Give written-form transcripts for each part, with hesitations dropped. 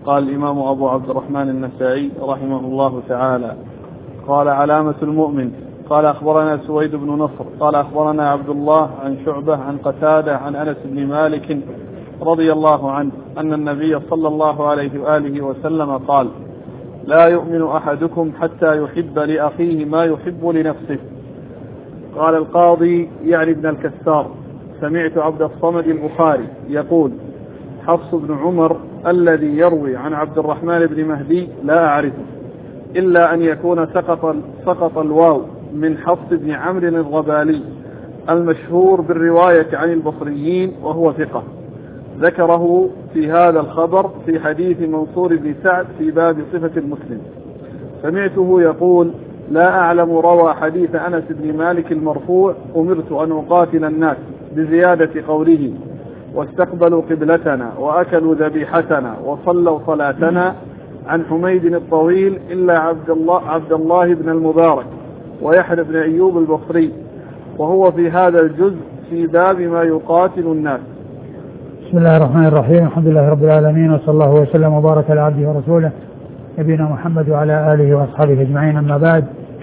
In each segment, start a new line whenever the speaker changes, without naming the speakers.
قال الإمام أبو عبد الرحمن النسائي رحمه الله تعالى: قال: علامة المؤمن. قال: أخبرنا سويد بن نصر قال: أخبرنا عبد الله عن شعبة عن قتادة عن أنس بن مالك رضي الله عنه أن النبي صلى الله عليه وآله وسلم قال: لا يؤمن أحدكم حتى يحب لأخيه ما يحب لنفسه. قال القاضي يعني ابن الكسار: سمعت عبد الصمد البخاري يقول: حفص بن عمر الذي يروي عن عبد الرحمن بن مهدي لا أعرفه إلا أن يكون سقط الواو من حفص بن عمرو الغبالي المشهور بالرواية عن البصريين وهو ثقة، ذكره في هذا الخبر في حديث منصور بن سعد في باب صفة المسلم. سمعته يقول: لا أعلم روى حديث أنس بن مالك المرفوع: أمرت أن أقاتل الناس، بزيادة قوله: واستقبلوا قبلتنا وأكلوا ذبيحتنا وصلوا صلاتنا، عن حميد الطويل إلا عبد الله بن المبارك ويحيى بن أيوب البصري، وهو في هذا الجزء في باب ما يقاتل الناس.
بسم الله الرحمن الرحيم. الحمد لله رب العالمين، وصلى الله وسلم وبارك على عبده ورسوله نبينا محمد وعلى آله وأصحابه أجمعين. أما بعد،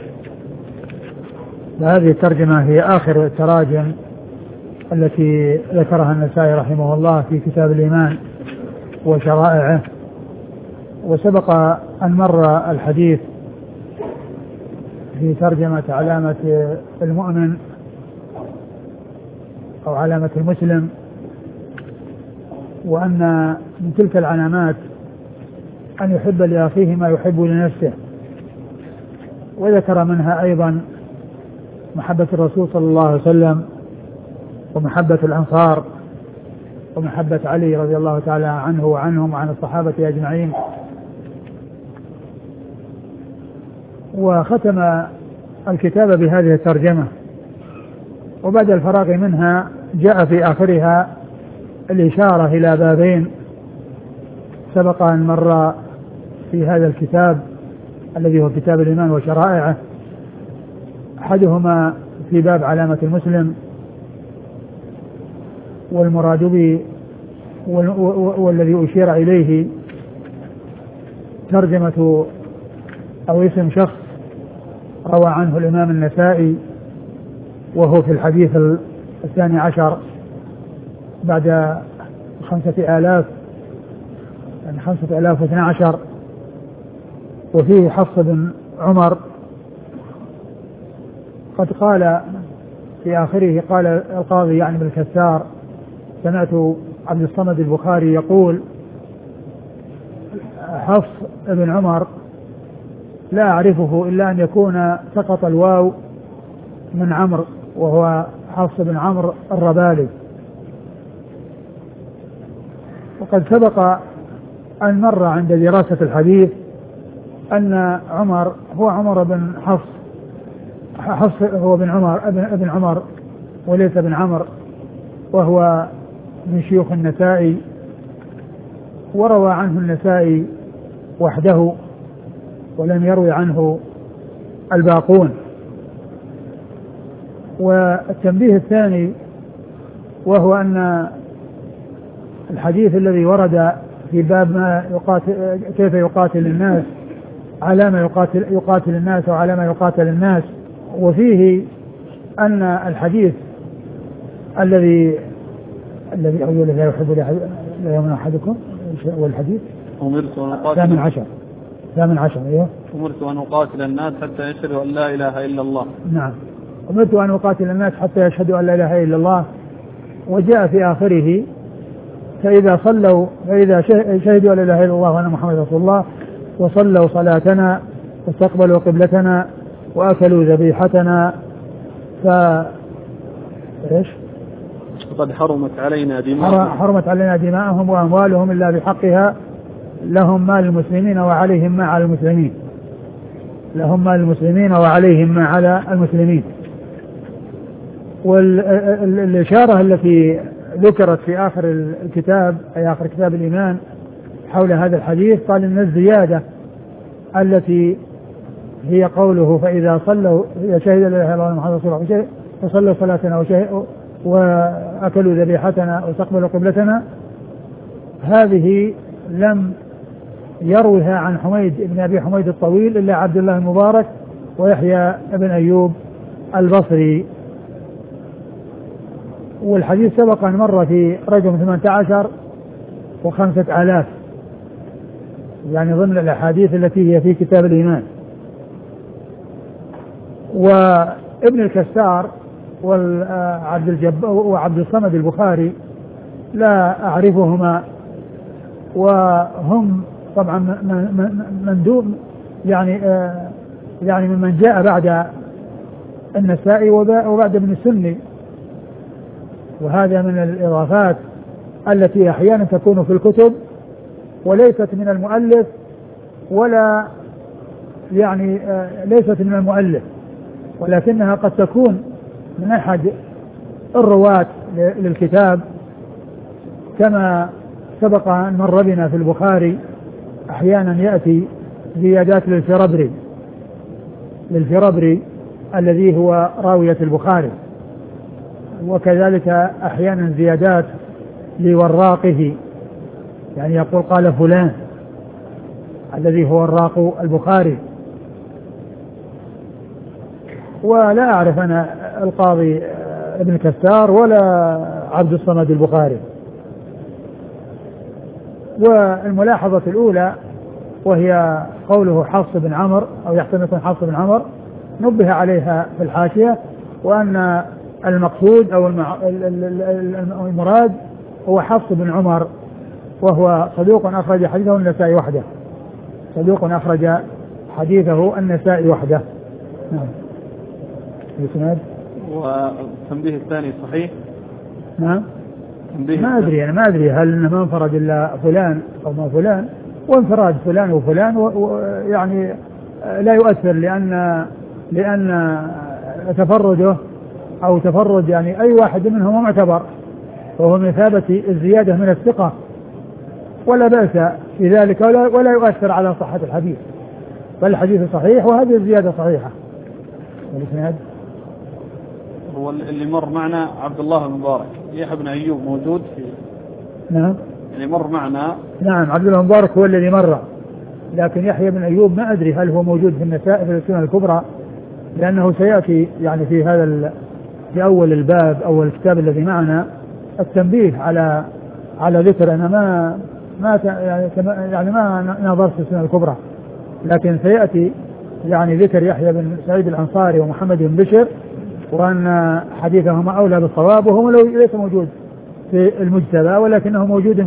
هذه الترجمة هي آخر التراجم التي ذكرها النسائي رحمه الله في كتاب الإيمان وشرائعه، وسبق أن مر الحديث في ترجمة علامة المؤمن أو علامة المسلم، وأن من تلك العلامات أن يحب لأخيه ما يحب لنفسه، وذكر منها أيضا محبة الرسول صلى الله عليه وسلم، ومحبة الأنصار، ومحبة علي رضي الله تعالى عنه وعنهم وعن الصحابة أجمعين. وختم الكتاب بهذه الترجمة، وبعد الفراغ منها جاء في آخرها الإشارة إلى بابين سبق أن مر في هذا الكتاب الذي هو كتاب الإيمان وشرائعه، أحدهما في باب علامة المسلم، والمراد به والذي أشير إليه ترجمة أو اسم شخص روى عنه الإمام النسائي، وهو في الحديث 12 بعد 5000 يعني 5012، وفيه حفص بن عمر. قد قال في آخره، قال القاضي يعني ابن الكسار: سمعت عبد الصمد البخاري يقول: حفص بن عمر لا أعرفه إلا أن يكون سقط الواو من عمرو، وهو حفص بن عمرو الربالي. وقد سبق أن مر عند دراسة الحديث أن عمر هو عمر بن حفص هو ابن عمر وليس بن عمرو، وهو من شيوخ النسائي، وروى عنه النسائي وحده ولم يروي عنه الباقون. والتنبيه الثاني وهو أن الحديث الذي ورد في باب ما يقاتل كيف يقاتل الناس، على ما يقاتل الناس وعلى ما يقاتل الناس، وفيه أن الحديث الذي أول لا يحب لا يؤمن أحدكم، والحديث
أمرت أن أقاتل
18 أيوه.
أمرت أن أقاتل الناس حتى يشهدوا أن لا إله إلا الله.
نعم، أمرت أن أقاتل الناس حتى يشهدوا أن لا إله إلا الله. وجاء في آخره: فإذا شهدوا أن لا إله إلا الله وأن محمد رسول الله وصلوا صلاتنا واستقبلوا قبلتنا وأكلوا ذبيحتنا
قد حرمت علينا
دماءهم وأموالهم إلا بحقها، لهم مال المسلمين وعليهم ما على المسلمين، لهم مال المسلمين وعليهم ما على المسلمين. والإشارة التي ذكرت في آخر الكتاب أي آخر كتاب الإيمان حول هذا الحديث، قال إن الزيادة التي هي قوله: فإذا صلوا شهدوا لا إله إلا الله محمد رسول الله وصلوا صلاتنا وأكلوا ذبيحتنا واستقبلوا قبلتنا، هذه لم يرويها عن حميد بن أبي حميد الطويل إلا عبد الله المبارك ويحيى بن أيوب البصري. والحديث سبق أن مر في رقم 18 و5000، يعني ضمن الأحاديث التي هي في كتاب الإيمان. وابن الكسار وعبد الصمد البخاري لا أعرفهما، وهم طبعا مندوب يعني ممن جاء بعد النسائي وبعد ابن السني، وهذا من الإضافات التي أحيانا تكون في الكتب وليست من المؤلف ولا يعني ليست من المؤلف، ولكنها قد تكون من أحد الرواة للكتاب، كما سبق أن مر بنا في البخاري أحيانا يأتي زيادات للفربري الذي هو راوية البخاري، وكذلك أحيانا زيادات لوراقه، يعني يقول قال فلان الذي هو الراق البخاري. ولا أعرف أنا القاضي ابن كسار ولا عبد الصمد البخاري. والملاحظة الأولى وهي قوله حفص بن عمرو أو يحتمل يكون حفص بن عمرو نبه عليها في الحاشية، وأن المقصود أو المراد هو حفص بن عمر، وهو صدوق أخرج حديثه النسائي وحده، صدوق أخرج حديثه النسائي وحده. نعم. الإسناد
والتنبيه الثاني صحيح؟
نعم. ما أدري هل إنه ما انفرد إلا فلان أو ما فلان، وانفراد فلان وفلان يعني لا يؤثر، لأن تفرده أو تفرد يعني أي واحد منهم معتبر، وهو من مثابة الزيادة من الثقة، ولا بأس في ذلك ولا يؤثر على صحة الحديث، بل الحديث صحيح وهذه الزيادة صحيحة. والإسناد
هو اللي مر معنا عبد الله المبارك. يحيى بن أيوب موجود في
نعم
اللي مر معنا.
نعم عبد الله المبارك هو الذي مر، لكن يحيى بن أيوب ما أدري هل هو موجود في النسائي في السنن الكبرى، لأنه سيأتي يعني في هذا في أول الباب أو الكتاب الذي معنا التنبيه على ذكر. أنا ما نظرت في السنن الكبرى، لكن سيأتي يعني ذكر يحيى بن سعيد الأنصاري ومحمد بن بشر، وأن حديثهما أولى بالصواب، وهو ليس موجود في المجتبى ولكنه موجود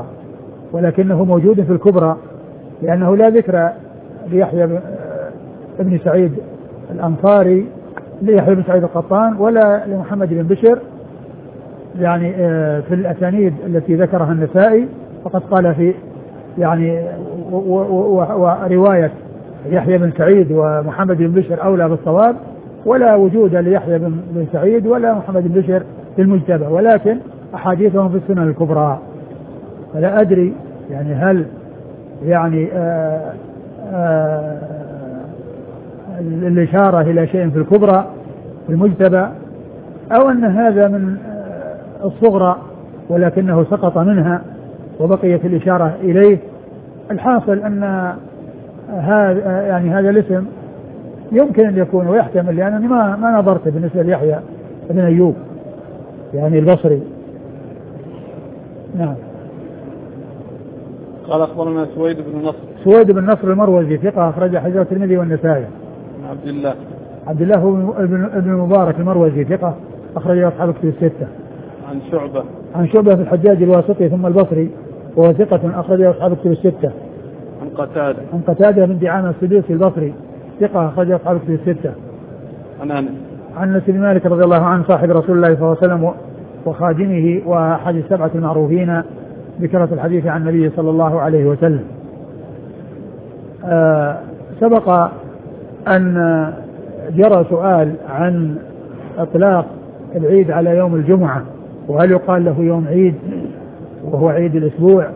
في الكبرى، لأنه لا ذكر ليحيى بن سعيد الأنصاري ليحيى بن سعيد القطان ولا لمحمد بن بشر يعني في الأسانيد التي ذكرها النسائي، فقد قال في يعني ورواية يحيى بن سعيد ومحمد بن بشر أولى بالصواب، ولا وجود ليحيى بن سعيد ولا محمد بن بشر في المجتبى، ولكن أحاديثهم في السنن الكبرى. فلا أدري يعني هل يعني الإشارة إلى شيء في الكبرى في المجتبى، أو أن هذا من الصغرى ولكنه سقط منها وبقيت الإشارة إليه. الحاصل أن هذا الاسم يمكن أن يكون ويحتمل، لأنني ما نظرت بالنسبة ليحيى بن أيوب يعني البصري. نعم.
قال أخبرنا سويد بن نصر
المروزي ثقة أخرج حديثه الترمذي والنسائي. عبد الله بن المبارك المروزي ثقة أخرج أصحاب الكتب الستة. عن شعبة في الحجاج الواسطي ثم البصري وهو ثقة أخرج أصحاب الكتب الستة. عن قتادة بن دعامة السدوسي البصري ثقة أخرج أصحاب الكتب الستة. عن أنس بن مالك رضي الله عنه صاحب رسول الله صلى الله عليه وسلم وخادمه وأحد السبعة المعروفين بكثرة الحديث عن النبي صلى الله عليه وسلم. سبق أن جرى سؤال عن إطلاق العيد على يوم الجمعة، وهل يقال له يوم عيد وهو عيد الأسبوع،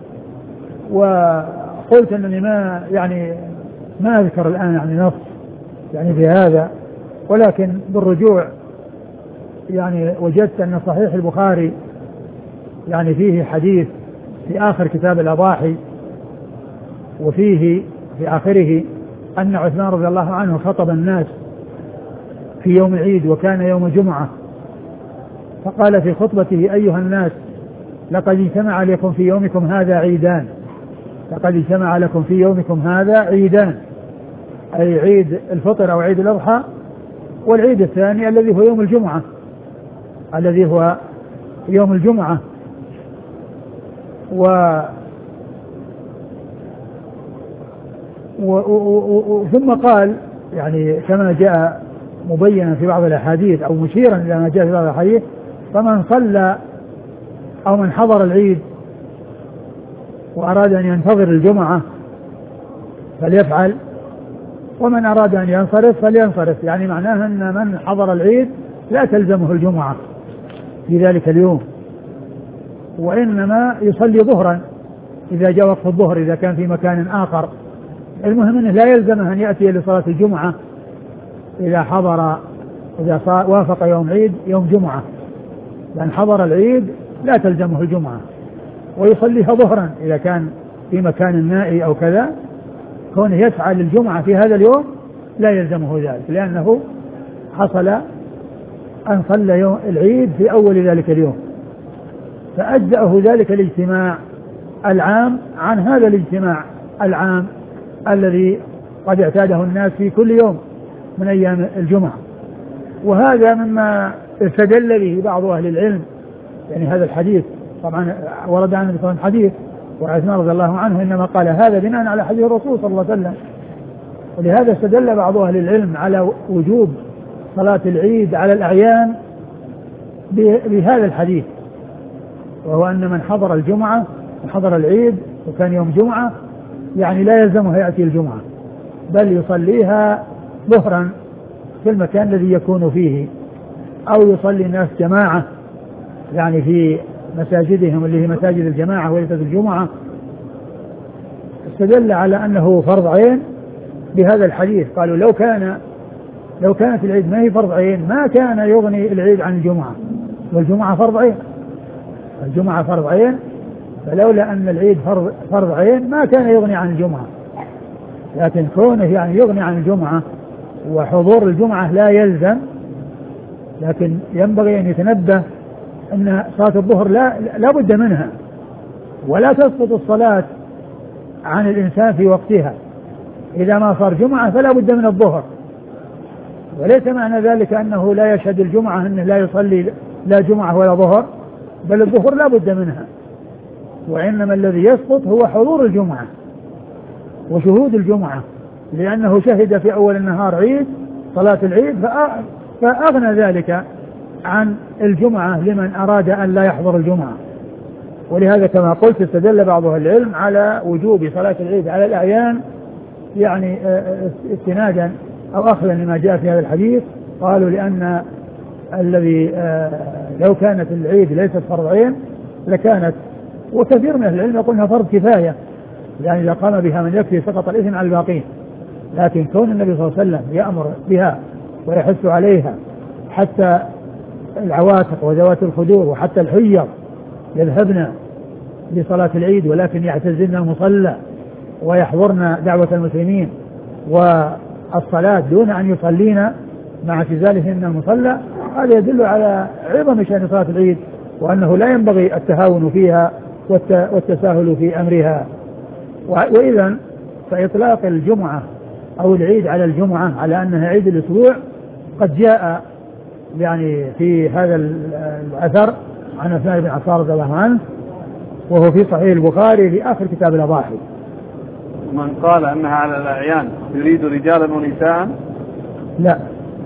وقلت أنني ما أذكر الآن يعني نص يعني في هذا، ولكن بالرجوع يعني وجدت أن صحيح البخاري يعني فيه حديث في آخر كتاب الأضاحي وفيه في آخره أن عثمان رضي الله عنه خطب الناس في يوم العيد وكان يوم جمعة، فقال في خطبته: أيها الناس، لقد اجتمع لكم في يومكم هذا عيدان، لقد اجتمع لكم في يومكم هذا عيدان، أي عيد الفطر أو عيد الأضحى، والعيد الثاني الذي هو يوم الجمعة، الذي هو يوم الجمعة. ثم قال يعني كما جاء مبينا في بعض الأحاديث أو مشيرا إلى ما جاء في بعض الأحاديث: فمن صلى أو من حضر العيد وأراد أن ينتظر الجمعة فليفعل، ومن أراد أن ينصرف فلينصرف. يعني معناها أن من حضر العيد لا تلزمه الجمعة في ذلك اليوم، وإنما يصلي ظهرا إذا جاء وقت الظهر إذا كان في مكان آخر. المهم أنه لا يلزمه أن يأتي لصلاة الجمعة إذا حضر، إذا وافق يوم عيد يوم جمعة، لأن حضر العيد لا تلزمه الجمعة، ويصليها ظهرا إذا كان في مكان نائي أو كذا. كونه يسعى للجمعة في هذا اليوم لا يلزمه ذلك، لأنه حصل أن صلى يوم العيد في أول ذلك اليوم، فأجزأه ذلك الاجتماع العام عن هذا الاجتماع العام الذي قد اعتاده الناس في كل يوم من أيام الجمعة. وهذا مما استدل به بعض أهل العلم، يعني هذا الحديث طبعا ورد عنه مثلا حديث، وعثمان رضي الله عنه إنما قال هذا بناء على حديث الرسول صلى الله عليه وسلم. ولهذا استدل بعض أهل العلم على وجوب صلاة العيد على الأعيان بهذا الحديث، وهو أن من حضر الجمعة وحضر العيد وكان يوم جمعة يعني لا يلزمه يأتي الجمعة، بل يصليها ظهرا في المكان الذي يكون فيه، أو يصلي الناس جماعة يعني في مساجدهم اللي هي مساجد الجماعة وليست الجمعة. استدل على أنه فرض عين بهذا الحديث. قالوا لو كانت العيد ما هي فرض عين ما كان يغني العيد عن الجمعة، والجمعة فرض عين، الجمعة فرض عين، فلولا أن العيد فرض عين ما كان يغني عن الجمعة. لكن كونه يعني يغني عن الجمعة وحضور الجمعة لا يلزم، لكن ينبغي أن يتنبه أن صلاة الظهر لا بد منها، ولا تسقط الصلاة عن الإنسان في وقتها. إذا ما صار جمعة فلا بد من الظهر، وليس معنى ذلك أنه لا يشهد الجمعة أنه لا يصلي لا جمعة ولا ظهر، بل الظهر لا بد منها، وإنما الذي يسقط هو حضور الجمعة وشهود الجمعة، لأنه شهد في أول النهار عيد صلاة العيد فأغنى ذلك عن الجمعة لمن أراد أن لا يحضر الجمعة. ولهذا كما قلت استدل بعض أهل العلم على وجوب صلاة العيد على الأعيان، يعني استنادا أو أخذا لما جاء في هذا الحديث. قالوا لأن الذي لو كانت العيد ليست فرض عين لكانت، وكثير من أهل العلم يقولها فرض كفاية، يعني إذا قام بها من يكفي سقط الإثم على الباقين. لكن كون النبي صلى الله عليه وسلم يأمر بها ويحث عليها حتى العواتق وذوات الخدور وحتى الحيض يذهبن لصلاة العيد ولكن يعتزلن المصلى ويحضرن دعوة المسلمين والصلاة دون أن يصلين مع اعتزالهن المصلى، هذا يدل على عظم شأن صلاة العيد، وأنه لا ينبغي التهاون فيها والتساهل في أمرها. وإذا فإطلاق الجمعة أو العيد على الجمعة على أنها عيد الأسبوع قد جاء يعني في هذا الأثر عن عثمان بن عفان رضي الله عنه، وهو في صحيح البخاري في آخر كتاب الأضاحي.
من قال أنها على الأعيان يريد رجالا ونساء؟
لا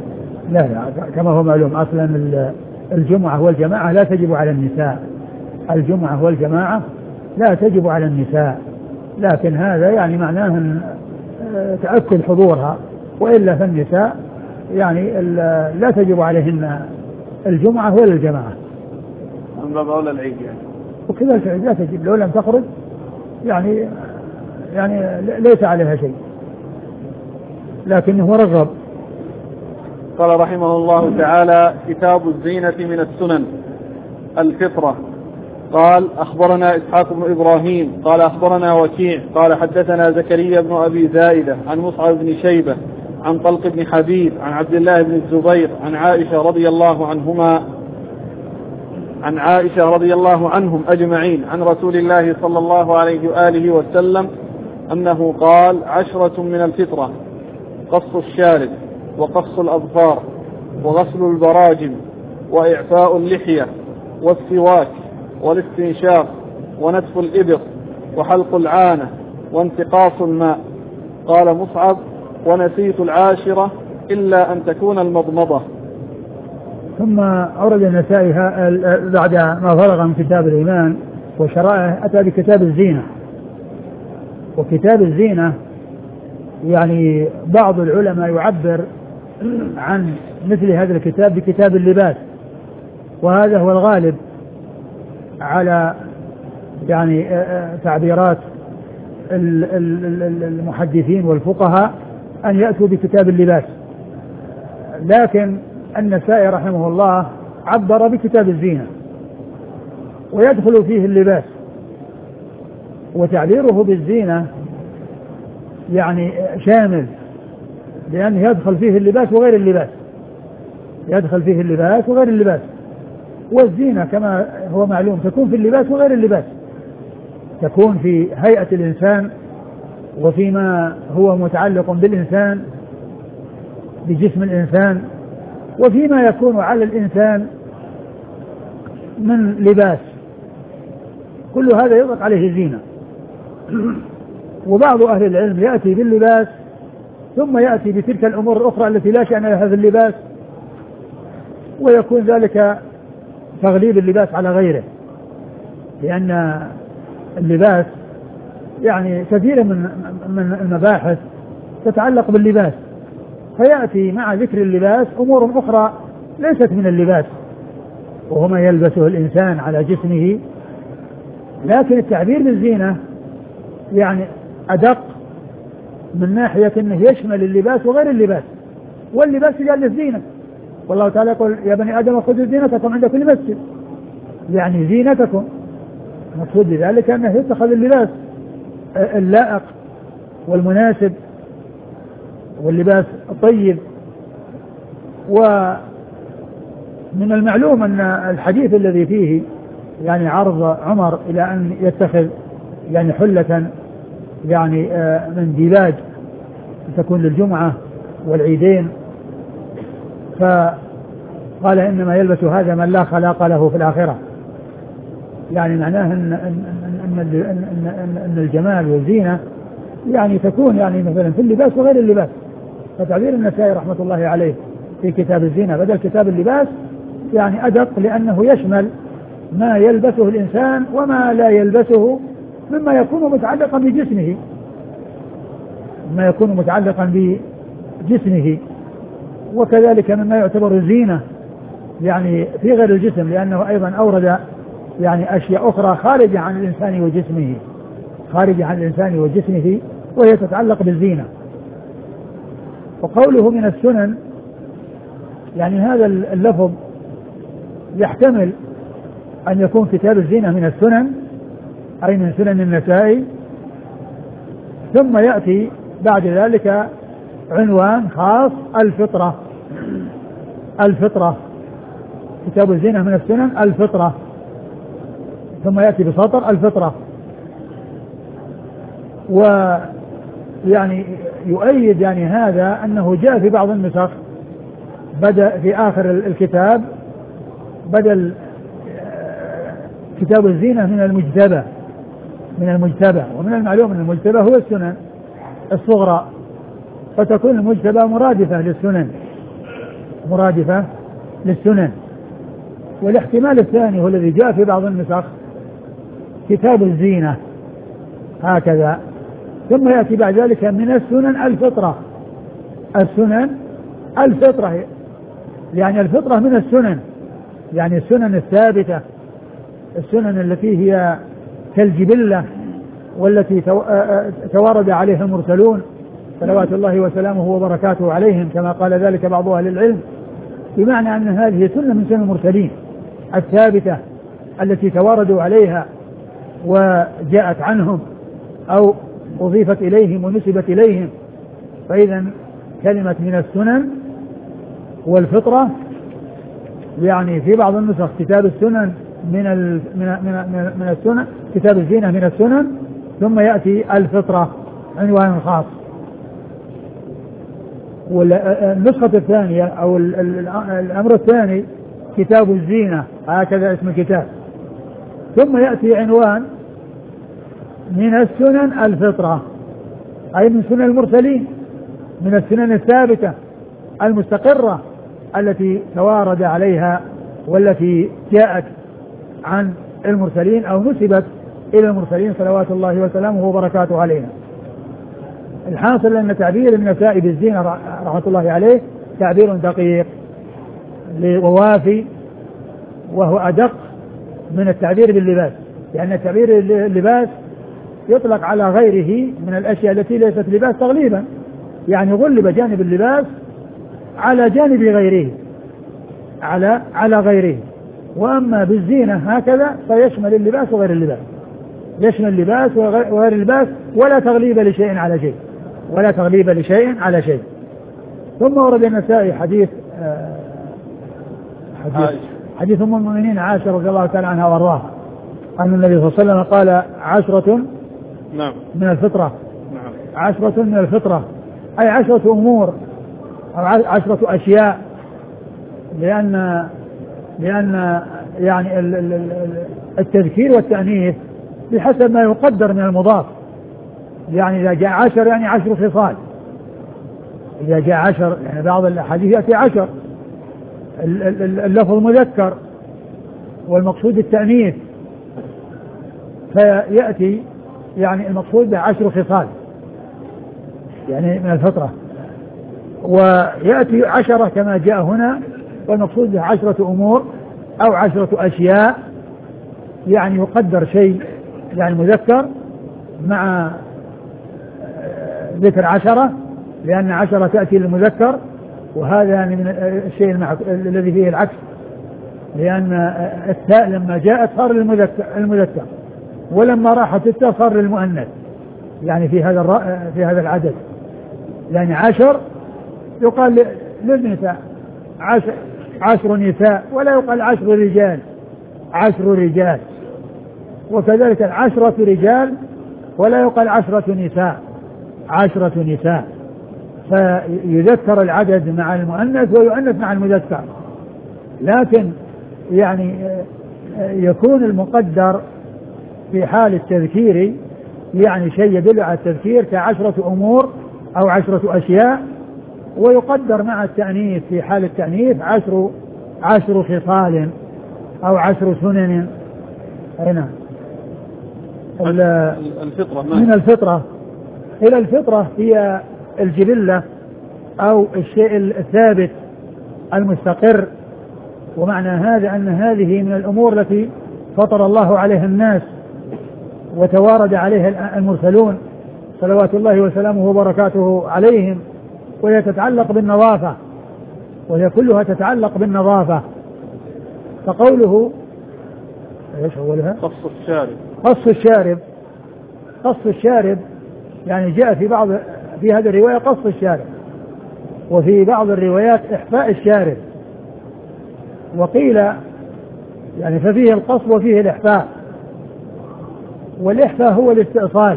كما هو معلوم أصلا الجمعة والجماعة لا تجب على النساء، الجمعة والجماعة لا تجب على النساء، لكن هذا يعني معناه تأكد حضورها، وإلا فالنساء يعني لا تجب عليهن الجمعة ولا الجماعة
من باب أولى العيد يعني.
وكذلك العيد لا تجب، لو لم تخرج يعني ليس عليها شيء، لكنه رغب.
قال رحمه الله تعالى: كتاب الزينة من السنن الفطرة. قال أخبرنا إسحاق بن إبراهيم قال أخبرنا وكيع قال حدثنا زكريا بن أبي زائدة عن مصعب بن شيبة عن طلق بن حبيب عن عبد الله بن الزبير عن عائشة رضي الله عنهم أجمعين عن رسول الله صلى الله عليه وآله وسلم أنه قال 10 من الفطرة: قص الشارب، وقص الأظفار، وغسل البراجم، وإعفاء اللحية، والسواك، والاستنشاق، ونتف الإبط، وحلق العانة، وانتقاص الماء. قال مصعب: ونسيت 10 إلا أن تكون المضمضة.
ثم أورد النسائي بعد ما فرغ من كتاب الإيمان وشرائعه أتى بكتاب الزينة. وكتاب الزينة يعني بعض العلماء يعبر عن مثل هذا الكتاب بكتاب اللباس، وهذا هو الغالب على يعني تعبيرات المحدثين والفقهاء أن يأتوا بكتاب اللباس، لكن النسائي رحمه الله عبر بكتاب الزينة، ويدخل فيه اللباس. وتعبيره بالزينة يعني شامل، لأنه يدخل فيه اللباس وغير اللباس، يدخل فيه اللباس وغير اللباس. والزينة كما هو معلوم تكون في اللباس وغير اللباس، تكون في هيئة الإنسان وفيما هو متعلق بالإنسان بجسم الإنسان، وفيما يكون على الإنسان من لباس، كل هذا يطلق عليه زينة. وبعض أهل العلم يأتي باللباس ثم يأتي بتلك الأمور الأخرى التي لا شأن لها في اللباس، ويكون ذلك تغليب اللباس على غيره، لأن اللباس يعني كثير من المباحث تتعلق باللباس، فيأتي مع ذكر اللباس أمور أخرى ليست من اللباس وهو ما يلبسه الإنسان على جسمه. لكن التعبير بالزينة يعني أدق من ناحية أنه يشمل اللباس وغير اللباس، واللباس يجعل الزينة، والله تعالى يقول: يا بني آدم خذوا زينتكم عند كل مسجد، يعني زينتكم. مقصود بذلك أنه يتخذ اللباس اللائق والمناسب واللباس الطيب. ومن المعلوم أن الحديث الذي فيه يعني عرض عمر إلى أن يتخذ يعني حلة يعني من ديباج تكون للجمعة والعيدين، فقال: إنما يلبس هذا من لا خلاق له في الآخرة. يعني معناه أن الجمال والزينة يعني تكون يعني مثلا في اللباس وغير اللباس. فتعبير النسائي رحمة الله عليه في كتاب الزينة بدل كتاب اللباس يعني أدق، لأنه يشمل ما يلبسه الإنسان وما لا يلبسه مما يكون متعلقا بجسمه، ما يكون متعلقا بجسمه، وكذلك مما يعتبر زينة يعني في غير الجسم، لأنه أيضا أورد يعني أشياء أخرى خارجة عن الإنسان وجسمه، خارجة عن الإنسان وجسمه، وهي تتعلق بالزينة. وقوله من السنن يعني هذا اللفظ يحتمل أن يكون كتاب الزينة من السنن، أي من سنن النسائي، ثم يأتي بعد ذلك عنوان خاص: الفطرة. الفطرة، كتاب الزينة من السنن الفطرة، ثم يأتي بسطر: الفطرة. ويعني يؤيد يعني هذا أنه جاء في بعض النسخ بدأ في آخر الكتاب بدل كتاب الزينة من المجتبى، ومن المعلوم أن المجتبى هو السنن الصغرى، فتكون المجتبى مرادفة للسنن. والاحتمال الثاني هو الذي جاء في بعض النسخ كتاب الزينة هكذا، ثم يأتي بعد ذلك من السنن الفطرة. السنن الفطرة يعني الفطرة من السنن، يعني السنن الثابتة، السنن التي هي كالجبلة والتي توارد عليها المرسلون صلوات الله وسلامه وبركاته عليهم، كما قال ذلك بعض أهل العلم، بمعنى أن هذه سنة من سنن المرسلين الثابتة التي تواردوا عليها وجاءت عنهم أو أضيفت إليهم ونسبت إليهم. فإذا كلمة من السنن والفطرة يعني في بعض النسخ كتاب السنن من السنن، كتاب الزينة من السنن، ثم يأتي الفطرة عنوان خاص. والنسخة الثانية أو الأمر الثاني كتاب الزينة، هكذا اسم الكتاب، ثم يأتي عنوان من السنن الفطرة، أي من سنن المرسلين، من السنن الثابتة المستقرة التي توارد عليها والتي جاءت عن المرسلين أو نسبت إلى المرسلين صلوات الله وسلامه وبركاته عليهم. الحاصل أن تعبير النسائي بالزينة رحمة الله عليه تعبير دقيق ووافي، وهو أدق من التعبير باللباس، لأن التعبير اللباس يطلق على غيره من الأشياء التي ليست لباس تغليبا، يعني غلب جانب اللباس على جانب غيره، على غيره. وأما بالزينة هكذا فيشمل اللباس وغير اللباس، يشمل اللباس وغير اللباس، ولا تغليب لشيء على شيء، ولا تغليب لشيء على شيء. ثم ورد النسائي حديث أم المؤمنين عائشة رضي الله تعالى عنها وارضاها أن النبي صلى الله عليه وسلم قال 10 من الفطرة. 10 من الفطرة أي 10 أمور أو 10 أشياء، لأن يعني التذكير والتأنيث بحسب ما يقدر من المضاف. يعني إذا جاء 10 يعني 10 خصال، إذا جاء 10 يعني بعض الأحاديث يأتي 10 اللفظ مذكر والمقصود التأنيث، فيأتي يعني المقصود 10 خصال يعني من الفطرة، ويأتي 10 كما جاء هنا، والمقصود 10 أمور أو 10 أشياء، يعني يقدر شيء يعني مذكر مع ذكر 10، لأن 10 تأتي للمذكر، وهذا يعني من الشيء الذي فيه العكس، لأن التاء لما جاءت صار المذكر، ولما راحت التاء صار للمؤنث، يعني في هذا العدد. يعني 10 يقال للنساء 10 نساء، ولا يقال 10 رجال، 10 رجال. وكذلك 10 رجال ولا يقال 10 نساء، 10 نساء. فيذكر العدد مع المؤنث ويؤنث مع المذكر، لكن يعني يكون المقدر في حال التذكير يعني شيء يدل على التذكير ك10 أمور أو 10 أشياء، ويقدر مع التأنيث في حال التأنيث 10 خصال أو 10 سنن. هنا
الفطرة
من الفطرة. إلى الفطرة هي الجبلة أو الشيء الثابت المستقر، ومعنى هذا أن هذه من الأمور التي فطر الله عليها الناس وتوارد عليها المرسلون صلوات الله وسلامه وبركاته عليهم، وهي تتعلق بالنظافة، وهي كلها تتعلق بالنظافة. فقوله ايش اولها؟ قص الشارب يعني جاء في هذه الرواية قص الشارب، وفي بعض الروايات إحفاء الشارب، وقيل يعني ففيه القص وفيه الإحفاء. والإحفاء هو الاستئصال،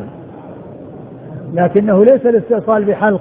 لكنه ليس الاستئصال بحلق،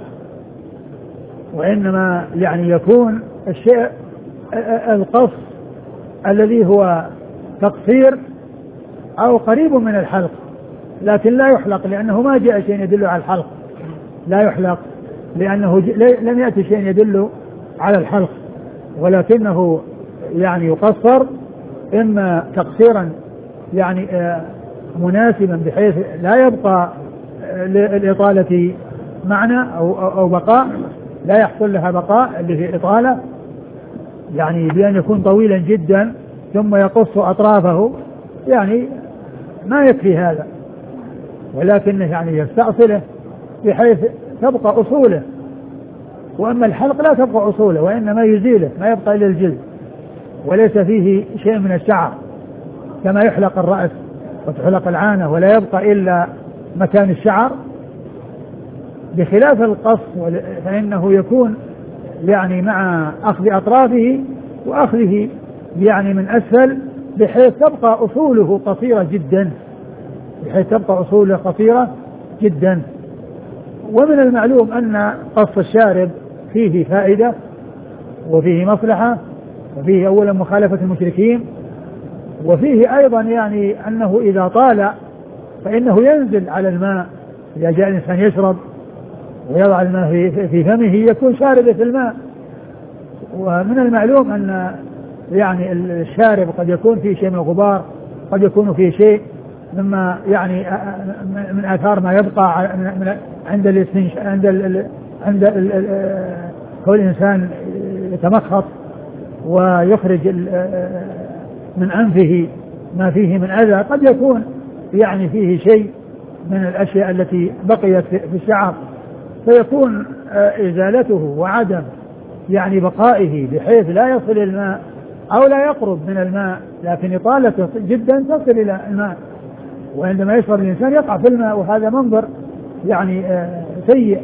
وإنما يعني يكون الشيء القص الذي هو تقصير أو قريب من الحلق، لكن لا يحلق، لأنه ما جاء شيء يدل على الحلق، لا يحلق لأنه لم يأتي شيء يدل على الحلق، ولكنه يعني يقصر إما تقصيرا يعني مناسبا بحيث لا يبقى للإطالة معنى أو بقاء، لا يحصل لها بقاء اللي في إطالة، يعني بأن يكون طويلا جدا ثم يقص أطرافه، يعني ما يكفي هذا، ولكنه يعني يستأصله بحيث تبقى أصوله. وأما الحلق لا تبقى أصوله، وإنما يزيله، ما يبقى إلا الجلد وليس فيه شيء من الشعر، كما يحلق الرأس وتحلق العانة ولا يبقى إلا مكان الشعر، بخلاف القص فإنه يكون يعني مع أخذ أطرافه وأخذه يعني من أسفل بحيث تبقى أصوله قصيرة جدا، بحيث تبقى أصوله قصيرة جدا. ومن المعلوم أن قص الشارب فيه فائدة وفيه مصلحة، وفيه أولا مخالفة المشركين، وفيه أيضا يعني أنه إذا طال فإنه ينزل على الماء، إذا جاء الإنسان يشرب ويضع الماء في فمه يكون شاربا في الماء. ومن المعلوم أن يعني الشارب قد يكون فيه شيء من الغبار، قد يكون فيه شيء مما يعني من آثار ما يبقى عند كل إنسان يتمخط ويخرج من أنفه ما فيه من أذى، قد يكون يعني فيه شيء من الأشياء التي بقيت في الشعر، فيكون إزالته وعدم يعني بقائه بحيث لا يصل الماء أو لا يقرب من الماء، لكن إطالته جدا تصل إلى الماء، وعندما يشرب الإنسان يقع في الماء، وهذا منظر يعني سيء.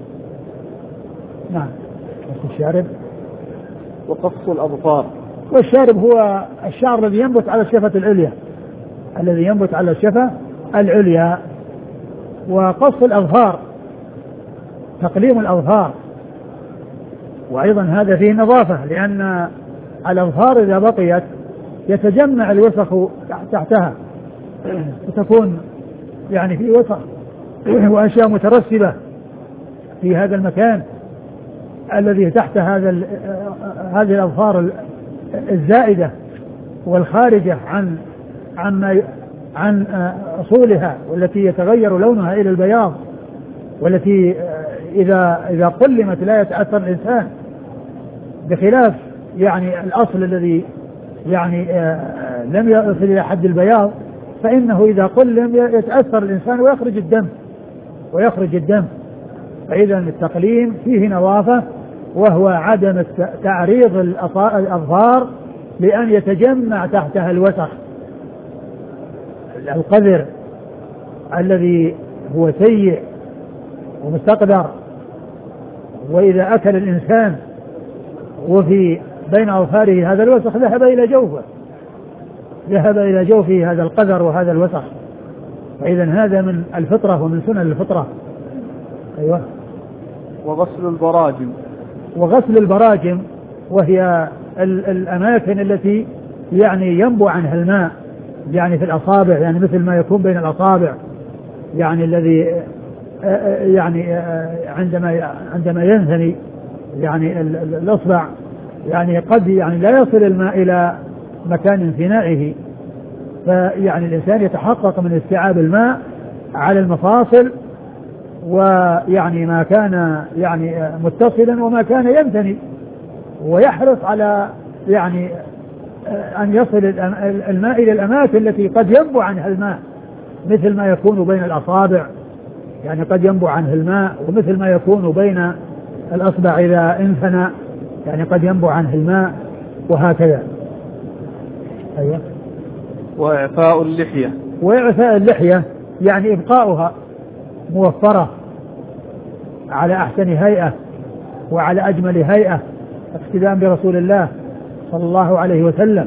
نعم. الشارب
وقص الأظفار.
والشارب هو الشعر الذي ينبت على الشفة العليا، الذي ينبت على الشفة العليا. وقص الأظفار تقليم الأظفار، وأيضا هذا فيه نظافة، لأن الأظفار إذا بقيت يتجمع الوسخ تحتها، وتكون يعني في وسخ وأشياء مترسبة في هذا المكان الذي تحت هذه الأظفار الزائدة والخارجة عن أصولها، والتي يتغير لونها إلى البياض، والتي إذا قلمت لا يتأثر الإنسان، بخلاف يعني الأصل الذي يعني لم يصل إلى حد البياض، فإنه إذا قلم يتأثر الإنسان ويخرج الدم. فإذا التقليم فيه نظافة، وهو عدم تعريض الأظفار لأن يتجمع تحتها الوسخ القذر الذي هو سيء ومستقذر. وإذا أكل الإنسان وفي بين أظفاره هذا الوسخ ذهب إلى جوفه هذا القذر وهذا الوسخ. فإذا هذا من الفطرة ومن سنن الفطرة. أيوة. وغسل البراجم وهي الأماكن التي يعني ينبع عنها الماء، يعني في الأصابع، يعني مثل ما يكون بين الأصابع، يعني الذي يعني عندما ينثني يعني الأصبع، يعني قد يعني لا يصل الماء إلى مكان انثنائه، فيعني الإنسان يتحقق من استيعاب الماء على المفاصل، ويعني ما كان يعني متصلا وما كان ينثني، ويحرص على يعني أن يصل الماء إلى الأماكن التي قد ينبع عنها الماء، مثل ما يكون بين الأصابع، يعني قد ينبع عنه الماء، ومثل ما يكون بين الأصبع إذا انثنى، يعني قد ينبع عنه الماء، وهكذا. أيوة.
وإعفاء اللحية
يعني إبقاؤها موفرة على أحسن هيئة وعلى أجمل هيئة، اقتداء برسول الله صلى الله عليه وسلم.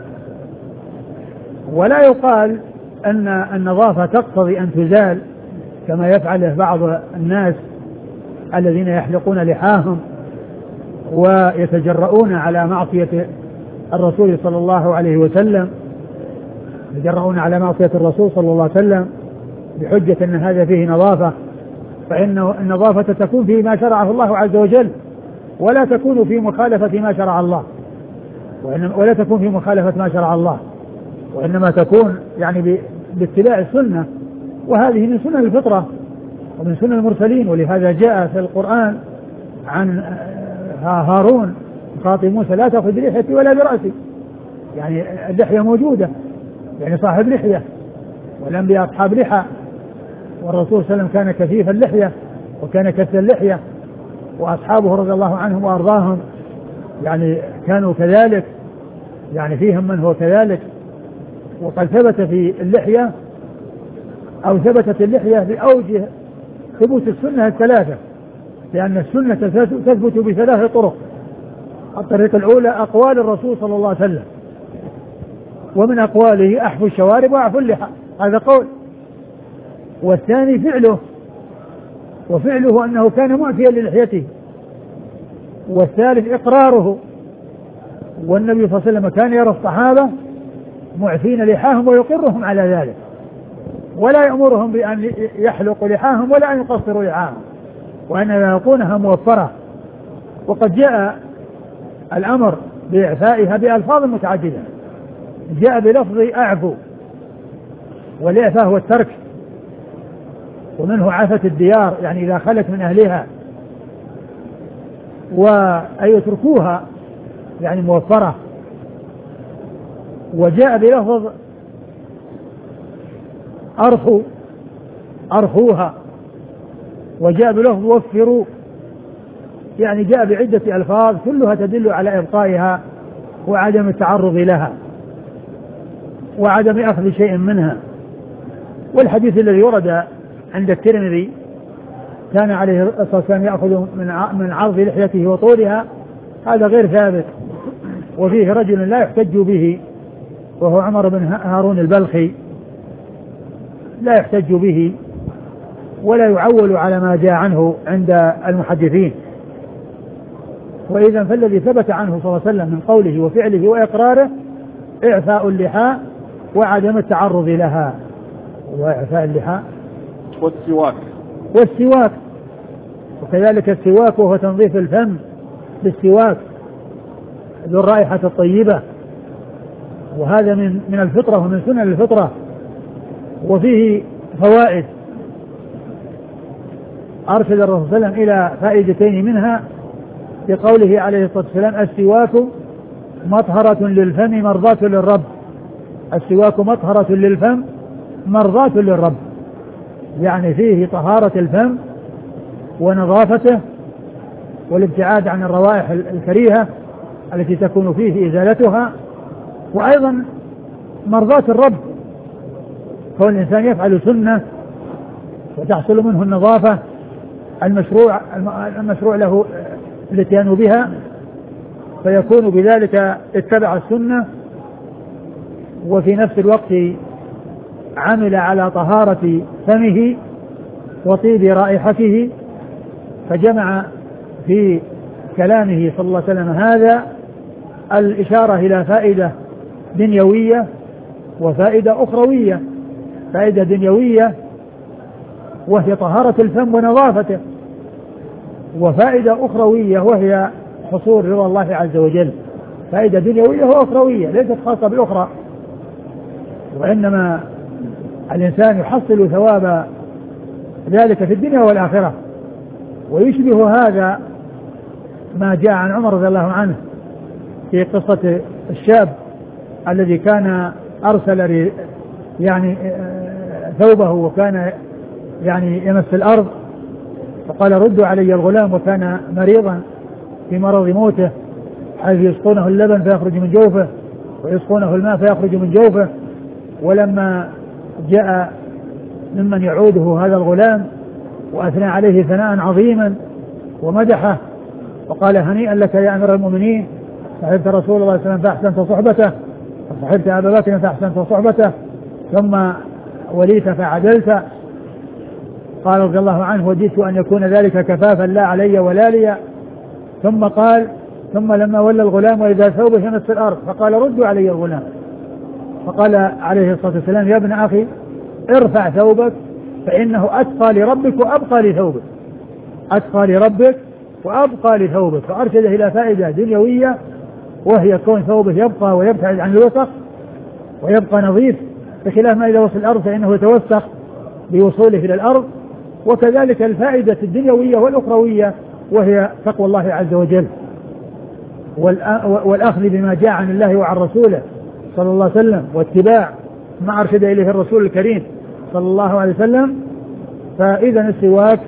ولا يقال أن النظافة تقتضي أن تزال كما يفعله بعض الناس الذين يحلقون لحاهم ويتجرؤون على معصية الرسول صلى الله عليه وسلم، بحجة أن هذا فيه نظافة. فإن النظافة تكون في ما شرعه الله عز وجل، ولا تكون في مخالفة ما شرع الله، وإنما تكون يعني باتباع السنة، وهذه من سنن الفطرة ومن سنن المرسلين. ولهذا جاء في القرآن عن هارون خاطب موسى: لا تأخذ بلحيتي ولا برأسي، يعني اللحية موجودة، يعني صاحب لحية، والأنبياء أصحاب لحى، والرسول صلى الله عليه وسلم كان كثيف اللحية وكان كث اللحية، وأصحابه رضي الله عنهم وأرضاهم يعني كانوا كذلك، يعني فيهم من هو كذلك. وقد ثبت في اللحية أو ثبتت اللحية بأوجه ثبوت السنة الثلاثة، لأن السنة تثبت بثلاث طرق. الطريقة الأولى أقوال الرسول صلى الله عليه وسلم، ومن أقواله أحفو الشوارب وأعفو اللحى، هذا قول. والثاني فعله، وفعله أنه كان معفيا للحيته. والثالث إقراره، والنبي صلى الله عليه وسلم كان يرى الصحابة معفين لحاهم ويقرهم على ذلك، ولا يأمرهم بأن يحلقوا لحاهم ولا أن يقصروا لحاهم، وأن يلقونها موفرة. وقد جاء الأمر بإعفائها بألفاظ متعددة، جاء بلفظ أعفو، والإعفاء هو الترك، ومنه عافة الديار يعني إذا خلت من أهلها، وأن يتركوها يعني موفرة. وجاء بلفظ أرخوها، وجاء بلفظ وفروا، يعني جاء بعدة ألفاظ كلها تدل على إبقائها وعدم التعرض لها وعدم أخذ شيء منها. والحديث الذي ورد عند الترمذي كان عليه الصلاة والسلام يأخذ من عرض لحيته وطولها، هذا غير ثابت، وفيه رجل لا يحتج به وهو عمر بن هارون البلخي، لا يحتج به ولا يعول على ما جاء عنه عند المحدثين. وإذا فالذي ثبت عنه صلى الله عليه وسلم من قوله وفعله وإقراره إعفاء اللحى وعدم التعرض لها، وإعفاء اللحى والسواك، وكذلك السواك وهو تنظيف الفم بالسواك ذو الرائحة الطيبة، وهذا من الفطرة ومن سنن الفطرة. وفيه فوائد أرشد الرسول صلى الله عليه وسلم إلى فائدتين منها بقوله عليه الصلاة والسلام السواك مطهرة للفم مرضاة للرب. السواك مطهرة للفم مرضاة للرب، يعني فيه طهارة الفم ونظافته والابتعاد عن الروائح الكريهة التي تكون فيه إزالتها، وأيضا مرضاة الرب، كون الإنسان يفعل سنة وتحصل منه النظافة المشروع له الاتيان بها، فيكون بذلك اتبع السنة وفي نفس الوقت عمل على طهارة فمه وطيب رائحته. فجمع في كلامه صلى الله عليه وسلم هذا الإشارة إلى فائدة دنيوية وفائدة أخروية. فائدة دنيوية وهي طهارة الفم ونظافته، وفائدة أخروية وهي حصول رضا الله عز وجل. فائدة دنيوية وأخروية ليست خاصة بالأخرى، وإنما الإنسان يحصل ثواب ذلك في الدنيا والآخرة. ويشبه هذا ما جاء عن عمر رضي الله عنه في قصة الشاب الذي كان أرسل يعني ثوبه وكان يعني يمس الأرض، فقال ردوا علي الغلام، وكان مريضا في مرض موته، حيث يسقونه اللبن فيخرج من جوفه ويسقونه الماء فيخرج من جوفه. ولما جاء ممن يعوده هذا الغلام وأثنى عليه ثناء عظيما ومدحه وقال هنيئا لك يا أمير المؤمنين، صحبت رسول الله صلى الله عليه وسلم فأحسنت صحبته، وصحبت أبا بكر فأحسنت صحبته، ثم وليت فعدلت. قال رضي الله عنه وجدت أن يكون ذلك كفافا لا علي ولا لي. ثم قال ثم لما ولى الغلام وإذا ثوبه يمس الأرض فقال ردوا علي الغلام. فقال عليه الصلاة والسلام يا ابن أخي ارفع ثوبك فإنه أتقى لربك وأبقى لثوبك، أتقى لربك وأبقى لثوبك. فأرشده إلى فائدة دنيوية وهي كون ثوبه يبقى ويبتعد عن الوسخ ويبقى نظيف، بخلاف ما إذا وصل الأرض فإنه يتوسخ بوصوله إلى الأرض. وكذلك الفائدة الدنيوية والأخروية وهي تقوى الله عز وجل والأخذ بما جاء عن الله وعن رسوله صلى الله عليه وسلم واتباع ما أرشد إليه الرسول الكريم صلى الله عليه وسلم. فإذا السواك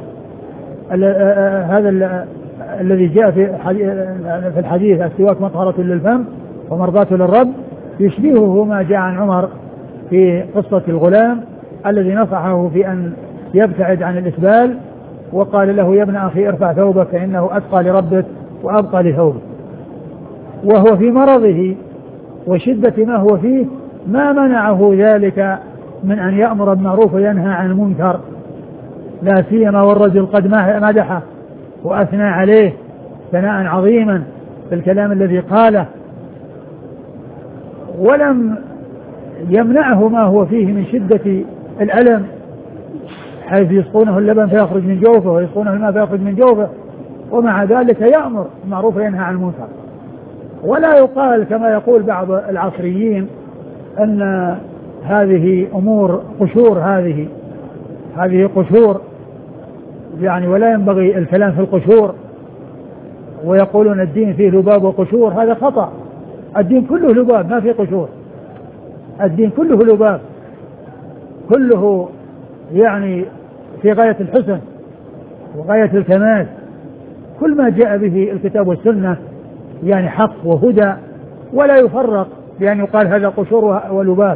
هذا الذي جاء في الحديث السواك مطهرة للفم ومرضاة للرب يشبهه ما جاء عن عمر في قصة الغلام الذي نصحه في أن يبتعد عن الإسبال، وقال له يا ابن أخي ارفع ثوبك فإنه أتقى لربك وأبقى لثوبك. وهو في مرضه وشدة ما هو فيه ما منعه ذلك من أن يأمر بالمعروف وينهى عن المنكر، لا سيما والرجل قد مدحه وأثنى عليه ثناء عظيما في الكلام الذي قاله، ولم يمنعه ما هو فيه من شدة الألم، حيث يسقونه اللبن فيخرج من جوفه ويسقونه الماء فيخرج من جوفه، ومع ذلك يأمر بالمعروف وينهى عن المنكر. ولا يقال كما يقول بعض العصريين أن هذه أمور قشور، هذه قشور يعني، ولا ينبغي الكلام في القشور، ويقولون الدين فيه لباب وقشور. هذا خطأ، الدين كله لباب ما فيه قشور، الدين كله لباب، كله يعني في غاية الحسن وغاية الكمال. كل ما جاء به الكتاب والسنة يعني حق وهدى، ولا يفرق بأن يقال هذا قشور ولباب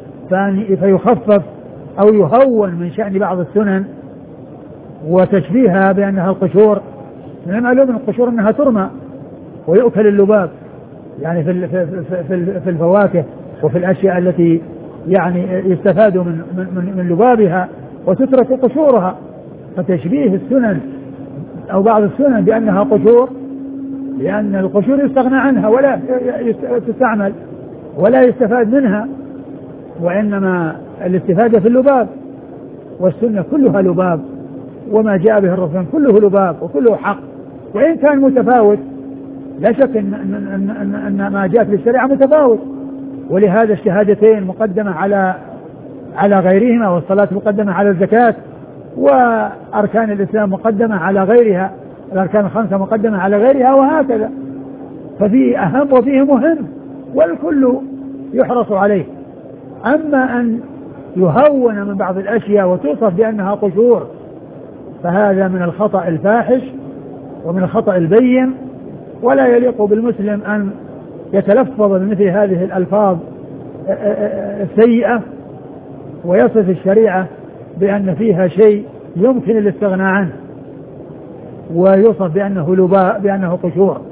فيخفف أو يهون من شأن بعض السنن وتشبيهها بأنها القشور. من المعلوم من القشور أنها ترمى ويؤكل اللباب، يعني في الفواكه وفي الأشياء التي يعني يستفاد من لبابها وتترك قشورها. فتشبيه السنن أو بعض السنن بأنها قشور، لأن القشور يستغنى عنها ولا تستعمل ولا يستفاد منها، وإنما الاستفادة في اللباب، والسنة كلها لباب، وما جاء به الرسول كله لباب وكله حق، وإن كان متفاوت لا شك أن ما جاء في الشريعة متفاوت. ولهذا الشهادتين مقدمة على غيرهما، والصلاة مقدمة على الزكاة، وأركان الإسلام مقدمة على غيرها، الأركان الخمسة مقدمة على غيرها، وهكذا. ففيه أهم وفيه مهم، والكل يحرص عليه. أما أن يهون من بعض الأشياء وتوصف بأنها قشور فهذا من الخطأ الفاحش ومن الخطأ البين، ولا يليق بالمسلم أن يتلفظ بمثل هذه الألفاظ السيئة ويصف الشريعة بأن فيها شيء يمكن الاستغناء عنه، ويوصف بأنه لباء بأنه قشور.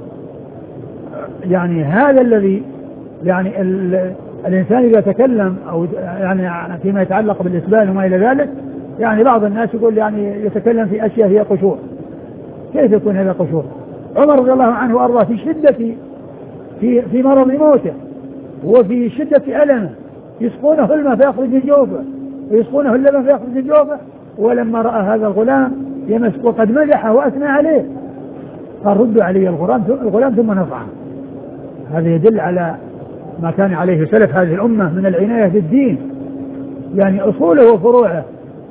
يعني هذا الذي يعني الإنسان إذا تكلم أو يعني فيما يتعلق بالإسبال وما إلى ذلك، يعني بعض الناس يقول يعني يتكلم في أشياء هي قشور. كيف يكون هذا قشور؟ عمر رضي الله عنه وأرضاه في شدة في مرض موته وفي شدة ألمه يسقونه الماء فيخرج من جوفه ويسقونه اللبن فيخرج من جوفه، ولما رأى هذا الغلام يمسك وقد مدحه وأثنى عليه قال ردوا علي الغلام ثم نصعه. هذا يدل على ما كان عليه سلف هذه الأمة من العناية بالدين، يعني أصوله وفروعه،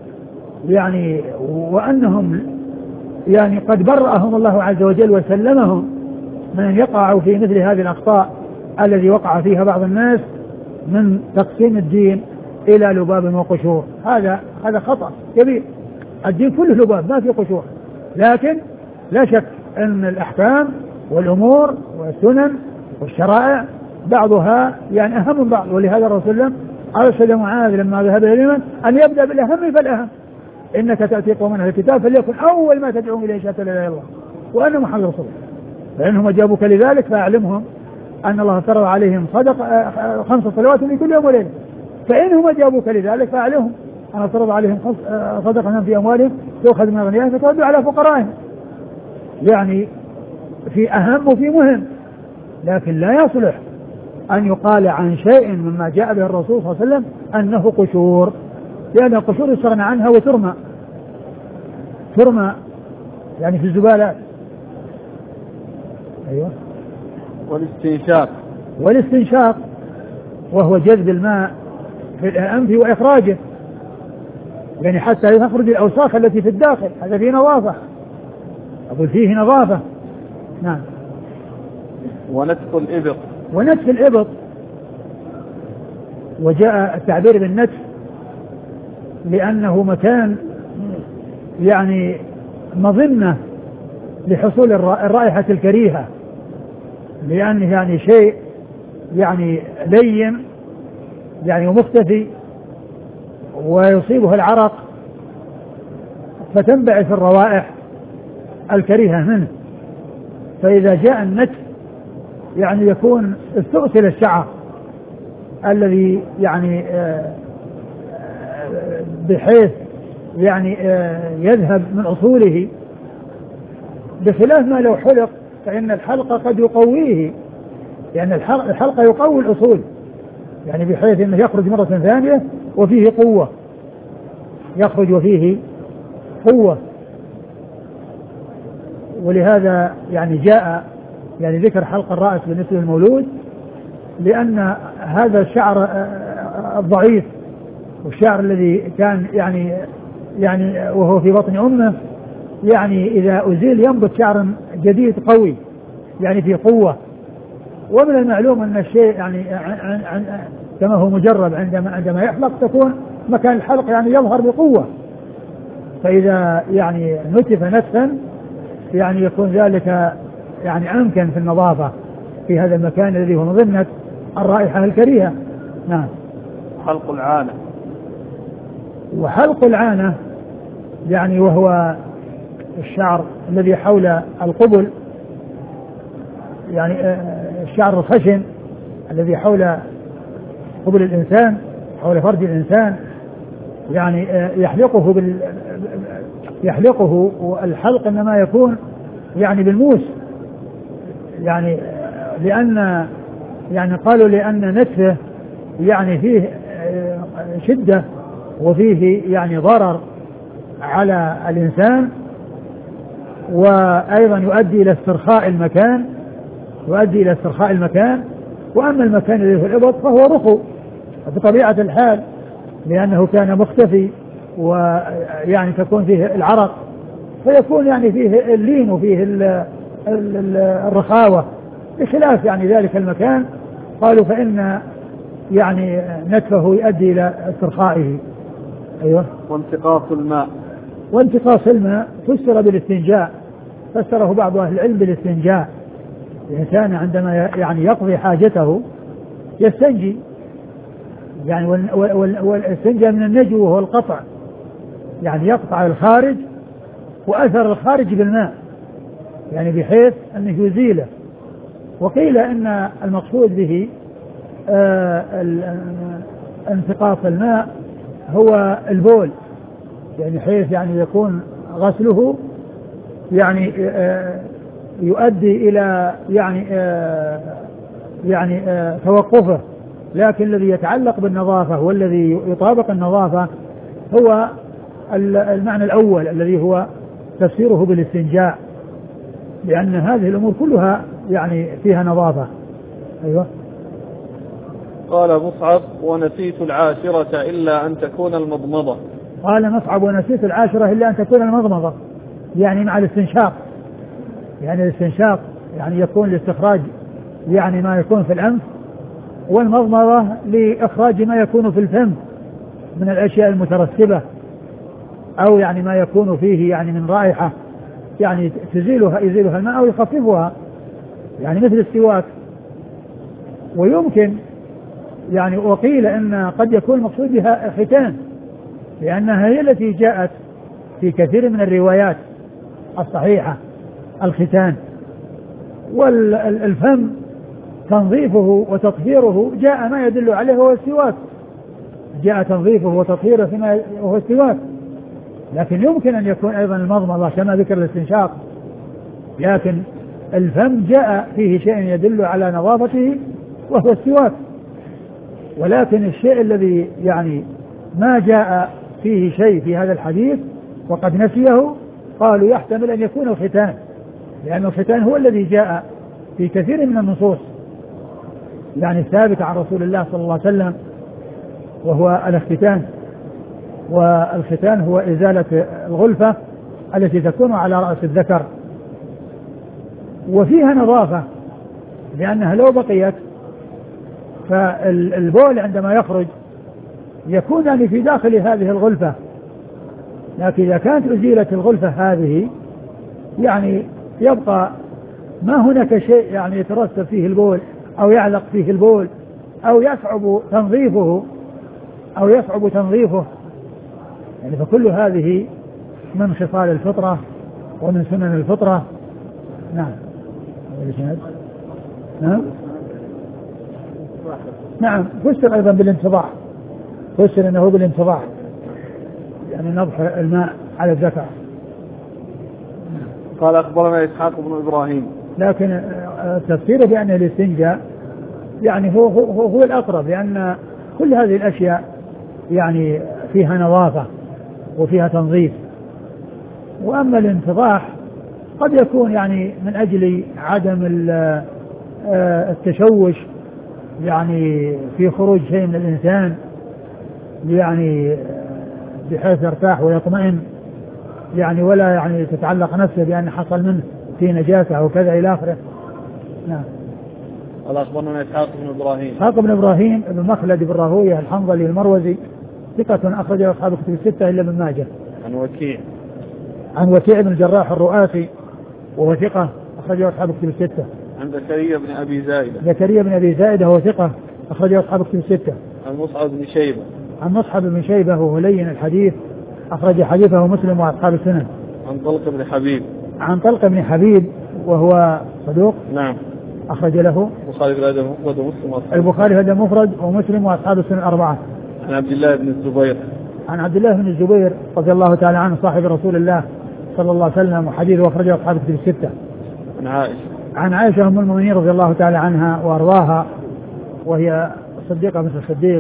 يعني وأنهم يعني قد برأهم الله عز وجل وسلمهم من أن يقعوا في مثل هذه الأخطاء الذي وقع فيها بعض الناس من تقسيم الدين إلى لباب وقشور. هذا خطأ كبير. الدين كله لباب ما في قشور، لكن لا شك أن الأحكام والأمور والسنن والشرائع بعضها يعني أهم من بعض. ولهذا الرسول أرشد معاذ لما ذهب إلى اليمن أن يبدأ بالأهم فالأهم، إنك تأتي قوما أهل الكتاب فليكن أول ما تدعوهم إليه شهادة لا إله إلا الله وأن محمد رسول الله، فإنهم أجابوك لذلك فأعلمهم أن الله فرض عليهم 5 صلوات في كل يوم وليلة، فإنهم أجابوك لذلك فأعلمهم أن فرض عليهم صدقة في أموالهم تؤخذ من أغنيائهم فترد على فقرائهم. يعني في أهم وفي مهم، لكن لا يصلح أن يقال عن شيء مما جاء به الرسول صلى الله عليه وسلم أنه قشور، لأن القشور يستغنى عنها وترمى يعني في الزبالات. أيوة. والاستنشاق وهو جذب الماء في الأنف وإخراجه، يعني حتى يخرج الأوساخ التي في الداخل، هذا فيه نظافة، أقول فيه نظافة. نعم. ونتف الإبط، وجاء التعبير بالنتف لأنه مكان يعني مظنة لحصول الرائحة الكريهة، لأنه يعني شيء يعني لين يعني ومختفي ويصيبه العرق فتنبعث الروائح الكريهة منه. فإذا جاء النتف يعني يكون استؤصل الشعر الذي يعني بحيث يعني يذهب من أصوله، بخلاف ما لو حلق فإن الحلق قد يقويه، لأن الحلق يقوي الأصول يعني بحيث أنه يخرج مرة ثانية وفيه قوة، يخرج وفيه قوة. ولهذا يعني جاء يعني ذكر حلق الرأس بالنسبة للمولود، لأن هذا الشعر الضعيف والشعر الذي كان يعني وهو في بطن أمه يعني إذا أزيل ينبت شعر جديد قوي يعني في قوة. ومن المعلوم أن الشيء يعني كما هو مجرب عندما يحلق تكون مكان الحلق يعني يظهر بقوة، فإذا يعني نتف نتفا يعني يكون ذلك يعني أمكن في النظافة في هذا المكان الذي هو مظنة الرائحة الكريهة. نعم.
حلق العانة.
وحلق العانة يعني وهو الشعر الذي حول القبل، يعني الشعر الخشن الذي حول قبل الإنسان، حول فرج الإنسان، يعني يحلقه والحلق إنما يكون يعني بالموس، يعني لأن يعني قالوا لأن نتفه يعني فيه شدة وفيه يعني ضرر على الإنسان، وأيضا يؤدي إلى استرخاء المكان، وأما المكان الذي في الإبط فهو رخو بطبيعة الحال، لأنه كان مختفي ويعني تكون فيه العرق، فيكون يعني فيه اللين وفيه الرخاوة، بخلاف يعني ذلك المكان قالوا فإن يعني نتفه يؤدي إلى استرخائه. أيوة. وانتقاص الماء فسر بالاستنجاء، فسره بعض أهل العلم بالاستنجاء. الإنسان عندما يعني يقضي حاجته يستنجي، يعني والاستنجاء من النجو وهو القطع، يعني يقطع الخارج وأثر الخارج بالماء يعني بحيث أنه يزيله. وقيل أن المقصود به انتقاص الماء هو البول، يعني حيث يعني يكون غسله يعني يؤدي إلى يعني توقفه، لكن الذي يتعلق بالنظافة والذي يطابق النظافة هو المعنى الأول الذي هو تفسيره بالاستنجاء، لأن هذه الأمور كلها يعني فيها نظافة. أيوة.
قال مصعب: ونسيت العاشرة إلا أن تكون المضمضة.
قال مصعب: ونسيت العاشرة إلا أن تكون المضمضة، يعني مع الاستنشاق، يعني الاستنشاق يعني يكون لاستخراج يعني ما يكون في الأنف، والمضمضة لإخراج ما يكون في الفم من الأشياء المترسبة، أو يعني ما يكون فيه يعني من رائحة يعني يزيلها الماء أو يخففها، يعني مثل السواك. ويمكن يعني وقيل أن قد يكون مقصود بها ختان، لأنها هي التي جاءت في كثير من الروايات الصحيحة الختان. والفم تنظيفه وتطهيره جاء ما يدل عليه هو السواك، جاء تنظيفه وتطهيره فيما هو السواك، لكن يمكن أن يكون أيضا المضمضة كما ذكر الاستنشاق، لكن الفم جاء فيه شيء يدل على نظافته وهو السواك. ولكن الشيء الذي يعني ما جاء فيه شيء في هذا الحديث وقد نسيه قالوا يحتمل أن يكون الختان، لأن الختان هو الذي جاء في كثير من النصوص يعني الثابت عن رسول الله صلى الله عليه وسلم، وهو الاختتان. والختان هو إزالة الغلفة التي تكون على رأس الذكر، وفيها نظافة، لأنها لو بقيت فالبول عندما يخرج يكون يعني في داخل هذه الغلفة، لكن إذا كانت أزيلت الغلفة هذه يعني يبقى ما هناك شيء يعني يترسب فيه البول أو يعلق فيه البول أو يصعب تنظيفه يعني فكل هذه من خصال الفطرة ومن سنن الفطرة. نعم. نعم فسر أيضا بالانتضاح، فسر أنه بالانتضاح يعني نضح الماء على الذكر.
قال أخبرنا إسحاق بن إبراهيم.
لكن تفسيره بأن الاستنجاء يعني هو الأقرب، لأن كل هذه الأشياء يعني فيها نظافة وفيها تنظيف. وأما الانتضاح قد يكون يعني من أجل عدم التشوش يعني في خروج شيء من الإنسان يعني بحيث يرتاح ويطمئن يعني ولا يعني تتعلق نفسه بأن حصل منه في نجاسة أو كذا إلى آخره. نعم.
قال أخبرنا إسحاق بن إبراهيم.
إسحاق بن إبراهيم بن مخلد بن راهويه الحنظلي المروزي ثقة أخرجه أصحاب الكتب الستة إلا ابن ماجه. عن وكيع بن الجراح الرؤاسي وهو ثقة أخرجه أصحاب الكتب الستة.
عن زكريا بن أبي زائدة.
زكريا بن أبي زائدة هو ثقة أخرجه أصحاب الكتب الستة.
عن مصعب بن شيبة.
عن مصعب بن شيبة وهو لين الحديث أخرج حديثه مسلم وأصحاب السنن.
عن طلق بن حبيب.
عن طلق بن حبيب وهو صدوق.
نعم.
أخرج له البخاري هذا مفرد ومسلم وأصحاب السنن الأربعة.
عن عبد الله بن الزبير.
عن عبد الله بن الزبير رضي الله تعالى عنه صاحب رسول الله صلى الله عليه وسلم وحديثه أخرجه أصحاب الكتب الستة.
عن عائشة.
عن عائشة أم المؤمنين رضي الله تعالى عنها وأرضاها وهي صديقة مثل الصديق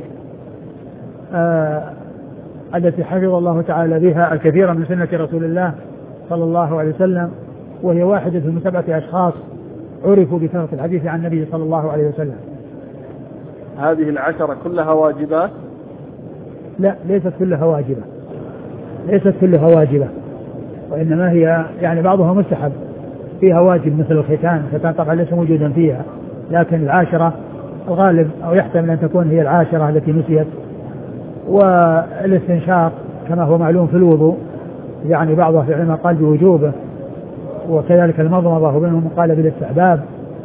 التي حفظ الله تعالى بها الكثير من سنة رسول الله صلى الله عليه وسلم، وهي واحدة من 7 أشخاص عرفوا بكثرة الحديث عن النبي صلى الله عليه وسلم.
هذه 10 كلها واجبات؟
لا ليست كلها واجبة، ليست كلها واجبة، وإنما هي يعني بعضها مستحب، فيها واجب مثل الختان طبعا ليس موجودا فيها، لكن 10 الغالب أو يحتمل أن تكون هي 10 التي نسيت. والاستنشاق كما هو معلوم في الوضوء يعني بعضها في العلماء قال بوجوبه، وكذلك المضمضة وبينهم قال بالاستحباب،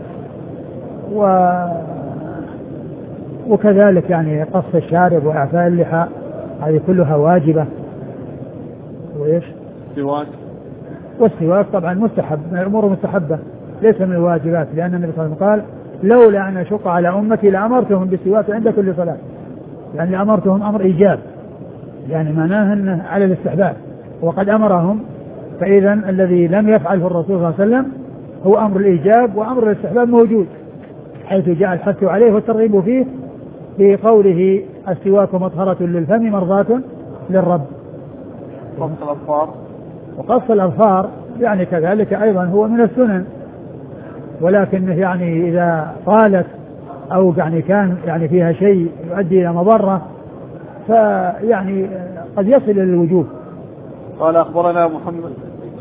وكذلك يعني قص الشارب وإعفاء اللحى هذه كلها واجبة. وإيش؟
السواك.
والسواك طبعا مستحب، من الأمور المستحبة ليس من الواجبات، لأن النبي صلى الله عليه وسلم قال لولا أن أشق على أمتي لأمرتهم بالسواك عند كل صلاة، يعني أمرتهم أمر إيجاب، يعني معناه أنه على الاستحباب وقد أمرهم، فإذا الذي لم يفعله الرسول صلى الله عليه وسلم هو أمر الإيجاب، وأمر الاستحباب موجود حيث جاء الحث عليه والترغيب فيه في قوله السواك مطهرة للفم مرضاة للرب. وقص الأظفار يعني كذلك أيضا هو من السنن، ولكن يعني إذا طالت أو يعني كان يعني فيها شيء يؤدي إلى مضرة فيعني قد يصل إلى الوجوب.
قال أخبرنا محمد.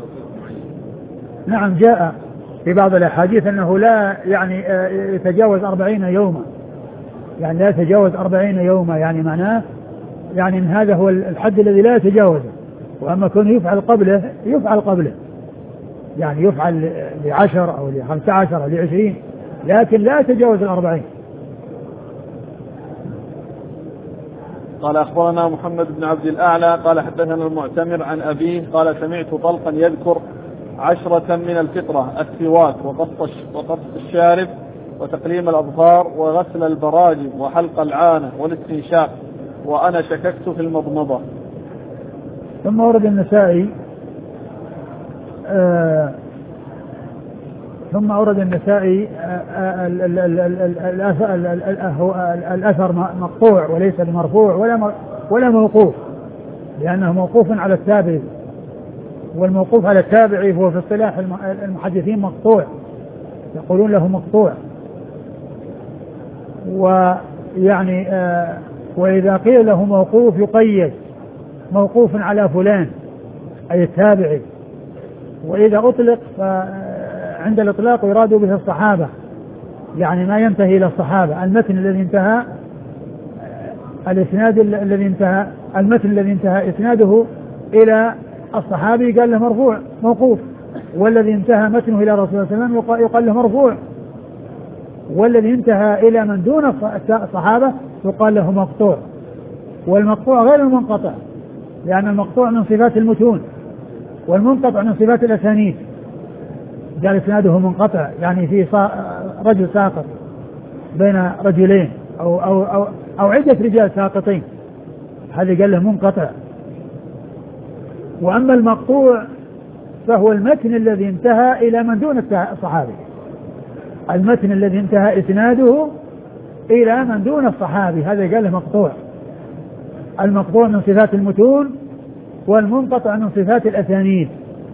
نعم جاء في بعض الأحاديث أنه لا يعني يتجاوز 40 يوما، يعني لا يتجاوز 40 يوما، يعني معناه يعني أن هذا هو الحد الذي لا يتجاوزه، وأما كونه يفعل قبله يعني يفعل ل10 أو ل15 أو ل20، لكن لا يتجاوز 40.
قال أخبرنا محمد بن عبد الأعلى قال حدثنا المعتمر عن أبيه قال سمعت طلقا يذكر 10 من الفطرة: السواك وقص الشارب وتقليم الأظفار وغسل البراجم وحلق العانة والاستنشاق، وأنا شككت في المضمضة.
ثم ورد النسائي الأثر مقطوع وليس بمرفوع ولا موقوف، لأنه موقوف على التابع، والموقوف على التابع هو في اصطلاح المحدثين مقطوع، يقولون له مقطوع. ويعني وإذا قيل له موقوف يقيد موقوف على فلان أي التابعي، وإذا أطلق فعند الإطلاق يراد به الصحابة، يعني ما ينتهي إلى الصحابة، المتن الذي انتهى الإسناد الذي انتهى المتن الذي انتهى إسناده إلى الصحابي قال له مرفوع موقوف، والذي انتهى متنه إلى رسول الله صلى الله عليه وسلم يقال له مرفوع، والذي انتهى إلى من دون الصحابة يقال له مقطوع. والمقطوع غير المنقطع، لأن المقطوع من صفات المتون والمنقطع من صفات الأسانيد، قال إسناده منقطع يعني في رجل ساقط بين رجلين أو عدة رجال ساقطين، هذا قال له منقطع. وأما المقطوع فهو المتن الذي انتهى إلى من دون الصحابي، المتن الذي انتهى إسناده إلى من دون الصحابي، هذا قال له مقطوع. المقطوع من صفات المتون والمنقطع من صفات الأسانيد.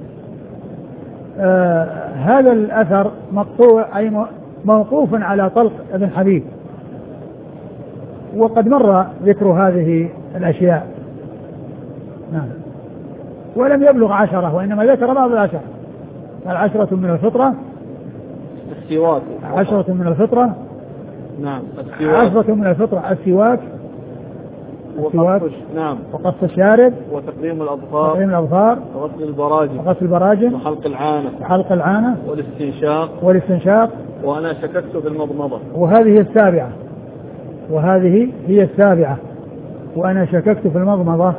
هذا الأثر مقطوع أي موقوف على طلق ابن حبيب، وقد مر ذكر هذه الأشياء. نعم. ولم يبلغ 10 وإنما ذكر بعض 10. 10 من الفطرة،
السواك
10 من الفطرة.
نعم.
10 من الفطرة السواك
نعم.
وقص الشارب
وتقديم الأظفار وغسل البراجم وحلق العانة والاستنشاق. وأنا شككت في المضمضة.
وهذه هي السابعة. وأنا شككت في المضمضة.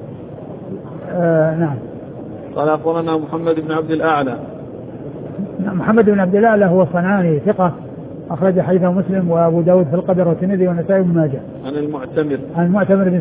نعم.
قال أخبرنا محمد بن عبد الأعلى.
محمد بن عبد الأعلى هو الصنعاني ثقة، أخرج حديثه مسلم وأبو داود في القدر والترمذي والنسائي بن ماجه. عن المعتمر بن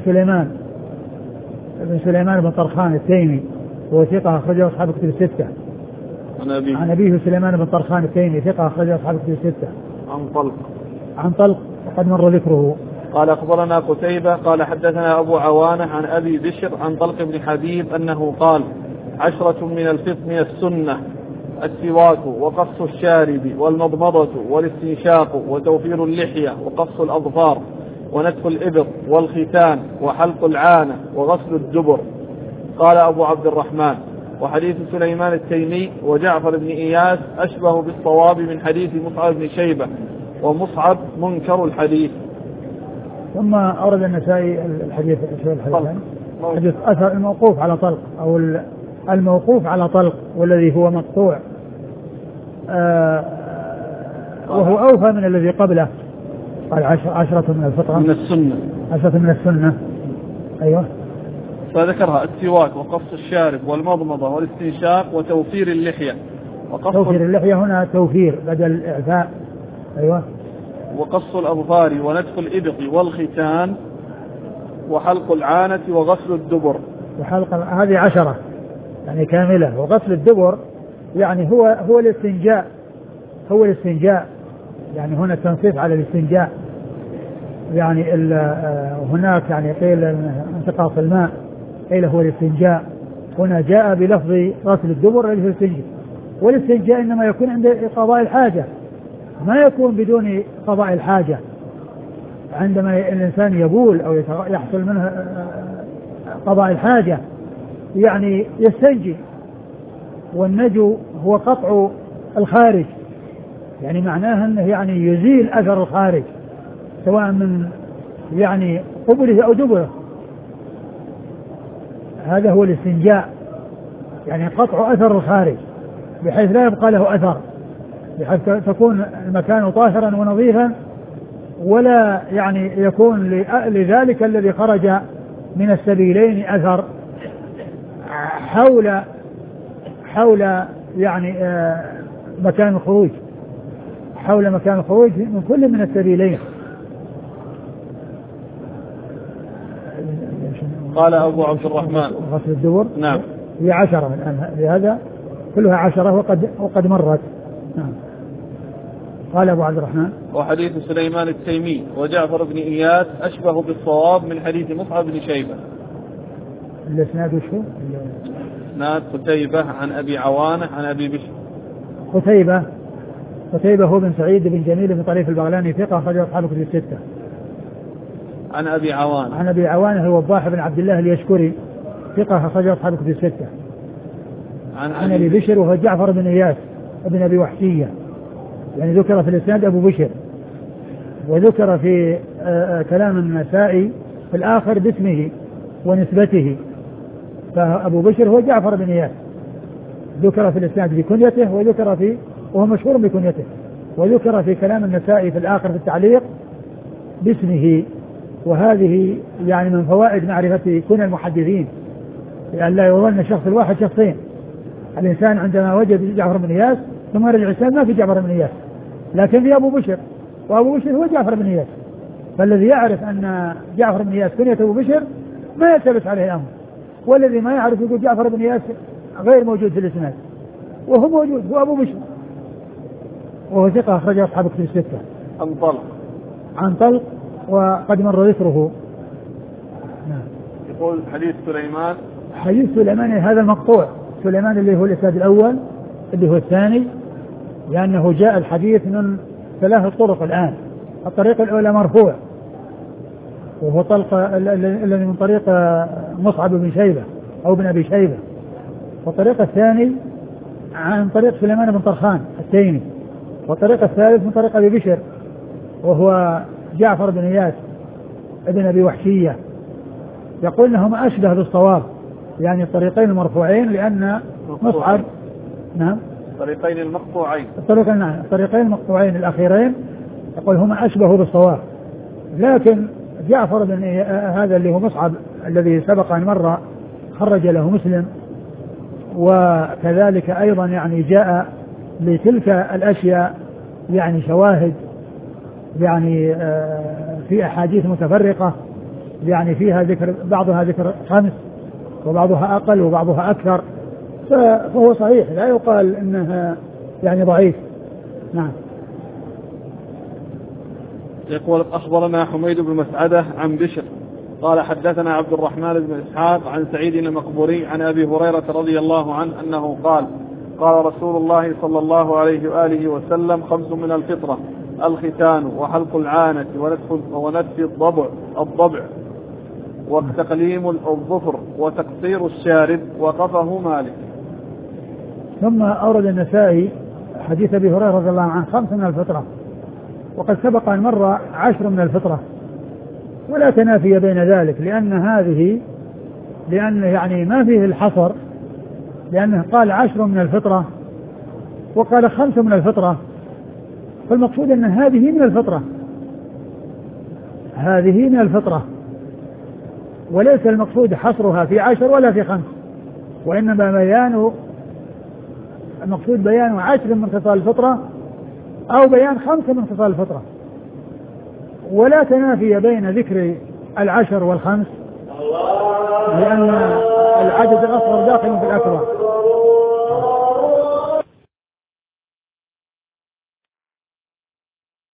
سليمان بن طرخان التيمي، هو ثقة، أخرجه أصحاب كتب الستة. عن أبيه سليمان بن طرخان التيمي ثقة، أخرجه أصحاب كتب الستة. عن طلق وقد مر ذكره.
قال أخبرنا قتيبة قال حدثنا أبو عوانة عن أبي بشر عن طلق بن حبيب أنه قال 10 من السنة: السواك وقص الشارب والمضمضة والاستنشاق وتوفير اللحية وقص الأظفار ونتف الإبط والختان وحلق العانة وغسل الدبر. قال أبو عبد الرحمن: وحديث سليمان التيمي وجعفر بن إياس أشبه بالصواب من حديث مصعب بن شيبة، ومصعب منكر الحديث.
ثم أورد النسائي الحديث حديث أثر الموقوف على طلق أو الموقوف على طلق والذي هو مقطوع، وهو أوفى من الذي قبله. قال 10 من الفطرة
من السنة.
10 من السنة. أيوة.
فذكرها: السواك وقص الشارب والمضمضة والاستنشاق وتوفير اللحية.
توفير اللحية هنا توفير بدل الإعفاء. أيوة.
وقص الأظفار ونتف الإبط والختان وحلق العانة وغسل الدبر.
هذه 10 يعني كاملة. وغسل الدبر يعني هو الاستنجاء، يعني هنا التنصيص على الاستنجاء، يعني هناك يعني قيل انتقاص الماء، قيل هو الاستنجاء. هنا جاء بلفظ غسل الدبر الذي هو الاستنجاء، والاستنجاء إنما يكون عند قضاء الحاجة، ما يكون بدون قضاء الحاجة. عندما الإنسان يبول أو يحصل منه قضاء الحاجة يعني يستنجي، والنجو هو قطع الخارج، يعني معناه أنه يعني يزيل أثر الخارج سواء من يعني قبله أو دبره. هذا هو الاستنجاء، يعني قطع أثر الخارج بحيث لا يبقى له أثر، بحيث تكون المكان طاهرا ونظيفا، ولا يعني يكون لذلك الذي خرج من السبيلين أثر حول يعني مكان الخروج، حول مكان الخروج من كل من السبيلين.
قال أبو عبد الرحمن:
غسل الدبر.
نعم.
هي 10 الآن، لهذا كلها 10 وقد مرت. نعم. قال أبو عبد الرحمن:
وحديث سليمان التيمي وجعفر بن إياس أشبه بالصواب من حديث مصعب بن شيبة.
الإسناد وشو؟
إسناد قتيبة عن أبي عوانة عن أبي بشر.
قتيبة هو بن سعيد بن جميل بن طريف البغلاني ثقة، أخرج أصحاب كتب الستة.
عن أبي
عوانة هو وضاح بن عبد الله اليشكري ثقة، أخرج أصحاب كتب الستة. عن أبي بشر وهو جعفر بن إياس ابن أبي وحشية، يعني ذكر في الإسناد أبو بشر، وذكر في كلام النسائي في الآخر باسمه ونسبته، فأبو بشر هو جعفر بن إياس، ذكر في الإسناد بكنيته وهو مشهور بكنيته، وذكر في كلام النسائي في الآخر في التعليق باسمه. وهذه يعني من فوائد معرفة كنى المحدثين، لأن لا يظن الشخص الواحد شخصين. الإنسان عندما وجد جعفر بن إياس ثم رجع الإنسان ما في جعفر بن إياس، لكن في أبو بشر، وأبو بشر هو جعفر بن إياس. فالذي يعرف أن جعفر بن إياس كنية أبو بشر ما يلتبس عليه الأمر، والذي ما يعرف يقول جعفر بن إياس غير موجود في الإسناد وهو موجود، هو أبو بشر وهو ثقة أخرج أصحاب كتب الستة. عن طلق وقد مر ذكره.
يقول
حديث سليمان هذا المقطوع، سليمان اللي هو الإسناد الأول اللي هو الثاني، لأنه جاء الحديث من 3 طرق الآن. الطريق الأولى مرفوع وهو طلق الذي من طريق مصعب بن شيبة أو بن أبي شيبة، والطريق الثاني عن طريق سليمان بن طرخان التيمي، والطريق الثالث من طريق أبي بشر وهو جعفر بن إياس ابن أبي وحشية. يقول إنهما أشبه بالصواب، يعني الطريقين المرفوعين، لأن مصعب الطريقين المقطوعين الأخيرين يقول هما أشبه بالصواب. لكن جعفر بن هذا اللي هو مصعب الذي سبق أن مر خرج له مسلم، وكذلك أيضا يعني جاء لتلك الأشياء يعني شواهد يعني في أحاديث متفرقة، يعني فيها ذكر بعضها ذكر 5 وبعضها أقل وبعضها أكثر، فهو صحيح لا يقال إنها يعني ضعيف. نعم.
يقول أخبرنا حميد بن مسعدة عن بشر قال حدثنا عبد الرحمن بن إسحاق عن سعيد المقبوري عن أبي هريرة رضي الله عنه أنه قال قال رسول الله صلى الله عليه وآله وسلم 5 من الفطرة: الختان وحلق العانة ونتف الضبع وتقليم الظفر وتقصير الشارب. وقفه مالك.
ثم أورد النسائي حديث أبي هريرة رضي الله عنه 5 من الفطرة، وقد سبق أن مر 10 من الفطرة، ولا تنافي بين ذلك، لأن يعني ما فيه الحصر، لأنه قال 10 من الفطرة وقال 5 من الفطرة، فالمقصود أن هذه من الفطرة، وليس المقصود حصرها في 10 ولا في 5، وإنما المقصود بيان 10 من خصال الفطرة أو بيان 5 من خصال الفطرة، ولا تنافي بين ذكر 10 و5، لأن العدد الأصغر داخل في الأكبر.